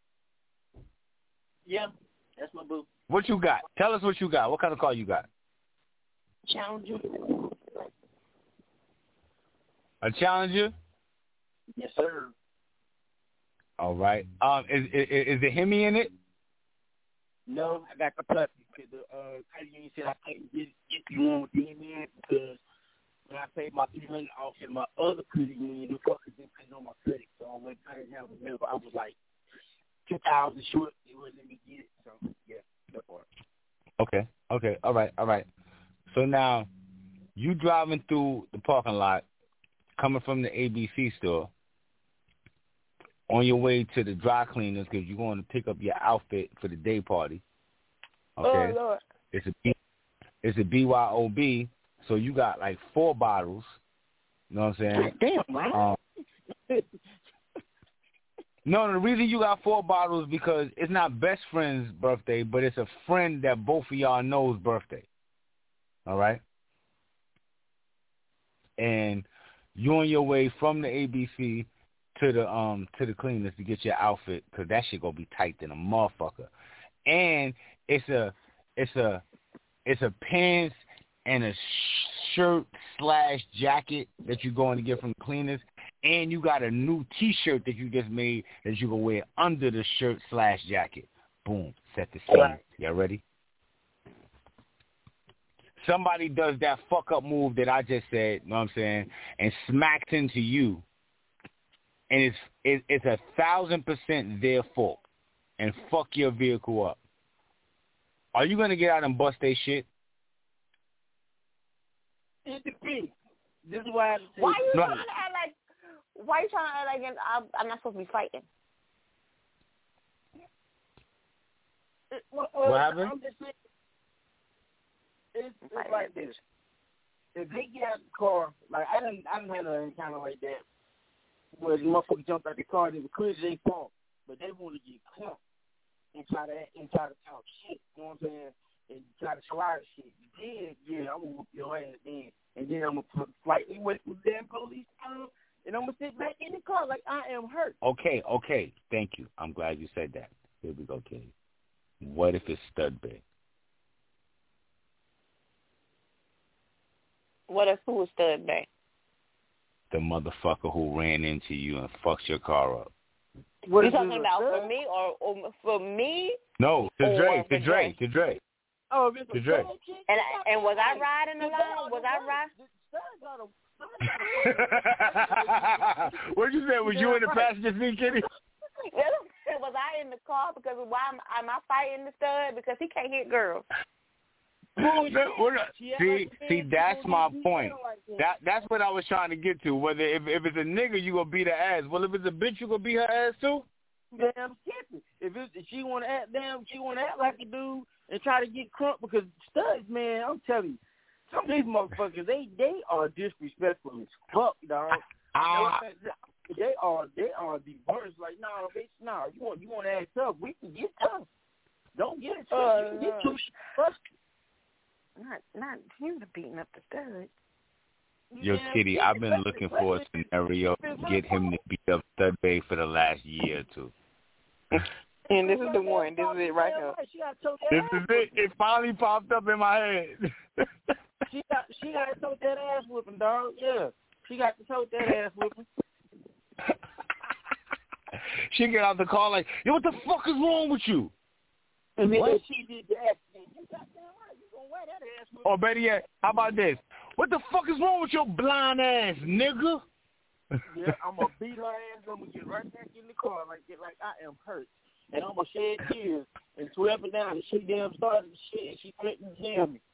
Yeah, that's my boo. What you got? Tell us what you got. What kind of car you got? Challenger. A Challenger? Yes, sir. All right. Um, is is, is the Hemi in it? No, I got the puppy. The uh, credit union said I can't get get you one with the Hemi in it because when I paid my three hundred off in my other credit union, the fuckers didn't pay on my credit, so I went. I didn't have a member. I was like two thousand short. They wouldn't let me get it. So yeah, that part. Okay. Okay. All right. All right. So now, you driving through the parking lot, coming from the A B C store, on your way to the dry cleaners because you're going to pick up your outfit for the day party. Okay. Oh, Lord. It's a B, it's a B Y O B, so you got like four bottles. You know what I'm saying? Damn, man. Um, no, the reason you got four bottles because it's not best friend's birthday, but it's a friend that both of y'all know's birthday. All right? and you on your way from the A B C to the um to the cleaners to get your outfit, because that shit gonna be tight than a motherfucker. And it's a it's a it's a pants and a shirt slash jacket that you're going to get from the cleaners, and you got a new T-shirt that you just made that you can wear under the shirt slash jacket. Boom, set the scene. Y'all ready? Somebody does that fuck up move that I just said, you know what I'm saying, and smacks into you, and it's it, it's a thousand percent their fault, and fuck your vehicle up. Are you gonna get out and bust their shit? It depends. This is why. I Why you no. trying to act like? Why you trying to act like I'm, I'm not supposed to be fighting? It, well, What happened? I'm just saying, it's, it's like this. If they get out of the car, like I didn't, I didn't have an encounter like that, where the motherfucker jumped out the car and it was clearly their fault, but they want to get caught and try to and try to talk shit. You know what I'm saying? And try to slide shit. Then, yeah, I'm gonna whoop your ass then, and then I'm gonna put slightly with the damn police car, and I'm gonna sit back in the car like I am hurt. Okay, okay, thank you. I'm glad you said that. Here we go, Kitty. What if it's Stud Bay? What if who was Stud Bay? The motherfucker who ran into you and fucked your car up. What You is talking it, about stud? for me or, or for me? No, to Or Dre, for to Dre, to Dre. Oh, if it's To a Dre. stud chick, And it's I, and was I right. riding The along? dog Was is I right. riding? The stud got a- stud got a- What'd you say? Was you in the passenger seat, Kitty? Was I in the car because why am, am I fighting the stud because he can't hit girls? No, we're not- see, see, that's my point. That that's what I was trying to get to. Whether if if it's a nigga, you gonna beat her ass. Well, if it's a bitch, you gonna beat her ass too. Damn skippy. If it's, if she want to act damn, she want to act like a dude and try to get crunk because studs, man. I'm telling you, some of these motherfuckers, they they are disrespectful as fuck, dog. Ah. They are they are the worst. Like, nah, bitch, nah. You want you want to act tough? We can get tough. Don't get it. Uh, you can get too first. Not not him to beating up the stud. Yo, Kitty, I've been looking for a scenario to get him to beat up Stud Bay for the last year or two. And this is the one. This is it right here. This is it. It finally popped up in my head. She got she got to tote that ass whipping, dog. Yeah, she got to tote that ass whipping. She get out the car like, yo, what the fuck is wrong with you? And then What? she did the accident. You got that right. You gonna wear that ass whipping? Or better yet, how about this? What the fuck is wrong with your blind ass, nigga? Yeah, I'm gonna beat her ass. I'm gonna get right back in the car like like I am hurt, and I'm gonna shed tears and swear up and down. And she damn started the shit, and she threatened to jail me.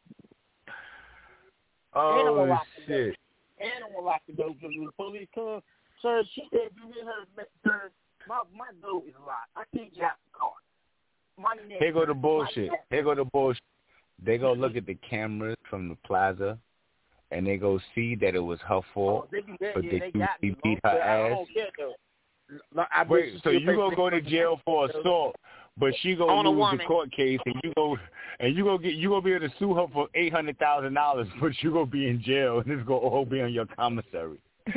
And I'm gonna Oh, lock the door. shit. And I'm gonna lock the door because when the police come, sir, she said you hit her, sir. My my door is locked. I can't get out the car. My neck. Here go the bullshit. my neck. Here go the bullshit. They go look at the cameras from the plaza, and they go see that it was her fault, Oh, they do that. but Yeah, they, they do, got they me. beat I her don't ass. care, though. No, I bet Wait, she so still you pay gonna go to jail for assault, but she gonna On a lose woman. the court case, and you go and you gonna get you gonna be able to sue her for eight hundred thousand dollars, but you gonna be in jail, and it's gonna all be on your commissary.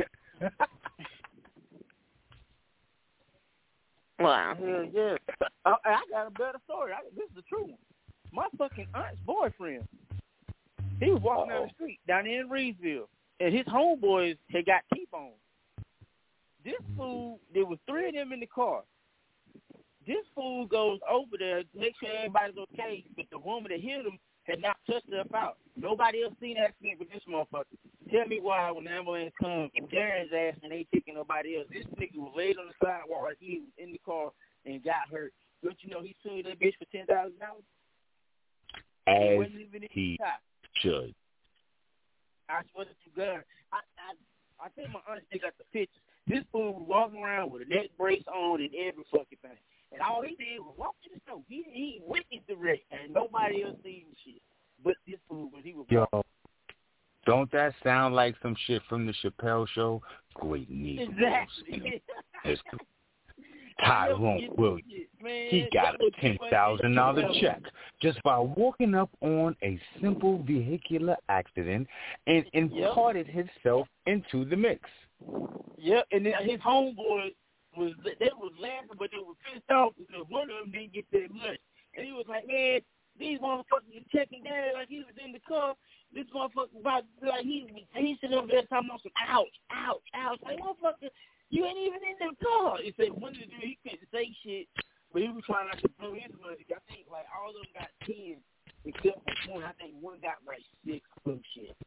Wow. Yeah, yeah. I, I got a better story. I, this is the true one. My fucking aunt's boyfriend, he was walking down the street down there in Reedsville, and his homeboys had got T-boned. This fool, there was three of them in the car. This fool goes over there to make sure everybody's okay, but the woman that hit him had not touched her out. Nobody else seen that accident with this motherfucker. Tell me why when the ambulance comes and Darren's ass and they taking nobody else. This nigga was laid on the sidewalk like he was in the car and got hurt. Don't you know he sued that bitch for ten thousand dollars? As he should. I swear to God, I I I think my aunt still got the pictures. This fool was walking around with a neck brace on and every fucking thing. And all he did was walk to the store. He he witnessed the wreck and nobody else seen shit. But this fool when he was Yo, walking. don't that sound like some shit from the Chappelle Show? Great news. Exactly. It's, Tyrone Williams, he got a ten thousand dollars check just by walking up on a simple vehicular accident and imparted yep. himself into the mix. Yeah, and then his homeboy was they was laughing, but they were pissed off because one of them didn't get that much. And he was like, man, these motherfuckers are checking down like he was in the car. This motherfucker about like he he sitting over there talking about some ouch, ouch, ouch. Like motherfucker, you ain't even in the car. He said one of the dude he couldn't say shit, but he was trying not to blow his money. I think like all of them got ten except for one. I think one got like six some shit.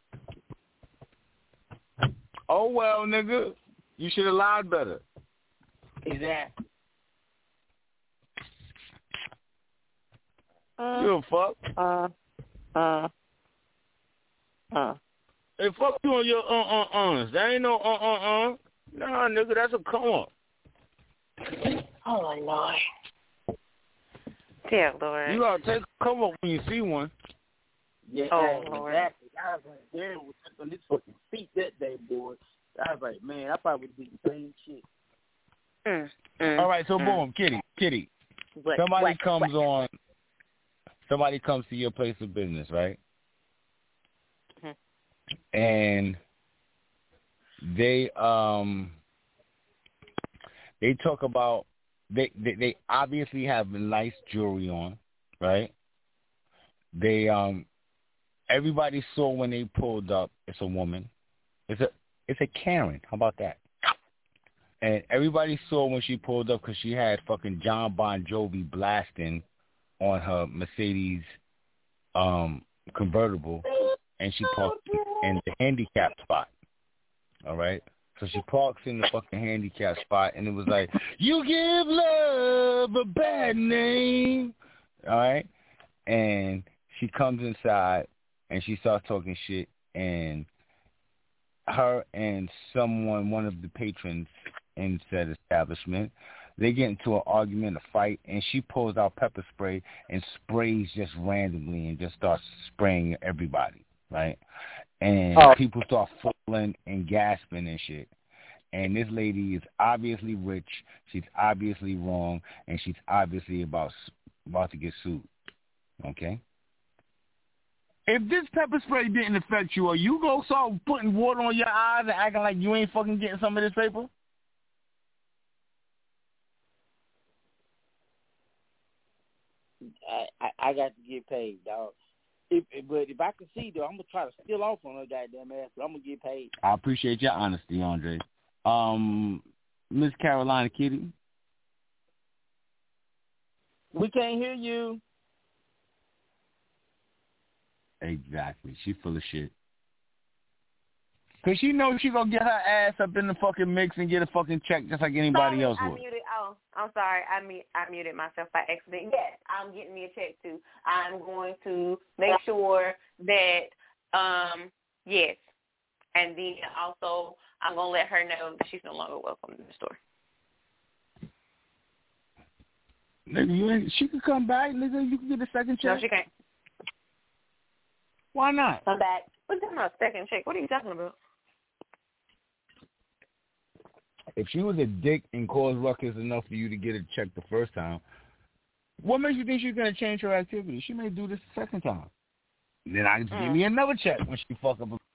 Oh well, nigga, you should have lied better. Exactly. Uh, you a fuck? Uh, uh, uh. Hey, fuck you on your uh uh uhs. That ain't no uh uh uh. Nah, nigga, that's a come up. Oh my Lord. Dear Lord. You gotta take a come up when you see one. Yeah, oh, Lord. Exactly. I was like, damn, was on this fucking feet that day, boy. I was like, man, I probably would do the same shit. Mm, mm, All right, so mm. boom, Kitty, Kitty. What, somebody what, comes what? on. Somebody comes to your place of business, right? Mm-hmm. And they um they talk about they, they they obviously have nice jewelry on, right? They um everybody saw when they pulled up. It's a woman. It's a it's a Karen. How about that? And everybody saw when she pulled up because she had fucking John Bon Jovi blasting on her Mercedes um, convertible, and she parked in the handicap spot. All right? So she parks in the fucking handicap spot, and it was like, you give love a bad name. All right? And she comes inside, and she starts talking shit, and her and someone, one of the patrons in said establishment, they get into an argument, a fight, and she pulls out pepper spray and sprays just randomly and just starts spraying everybody, right? And oh. people start falling and gasping and shit. And this lady is obviously rich, she's obviously wrong, and she's obviously about about to get sued, okay? If this pepper spray didn't affect you, are you going to start putting water on your eyes and acting like you ain't fucking getting some of this paper? I, I, I got to get paid, dog. If, but if I can see, though, I'm going to try to steal off on her goddamn ass, but I'm going to get paid. I appreciate your honesty, Andre. Um, Miss Carolina Kitty? We can't hear you. Exactly. She full of shit. Because she knows she going to get her ass up in the fucking mix and get a fucking check just like anybody sorry, else I would. Muted, oh, I'm sorry. I, mute, I muted myself by accident. Yes, I'm getting me a check, too. I'm going to make sure that, um, yes. And then also, I'm going to let her know that she's no longer welcome in the store. Nigga, you ain't, she could come back. Nigga, you can get a second check. No, she can't. Why not? Come back. What's that about a second check? What are you talking about? If she was a dick and caused ruckus enough for you to get a check the first time, what makes you think she's going to change her activity? She may do this the second time. Then I just mm. give me another check when she fuck up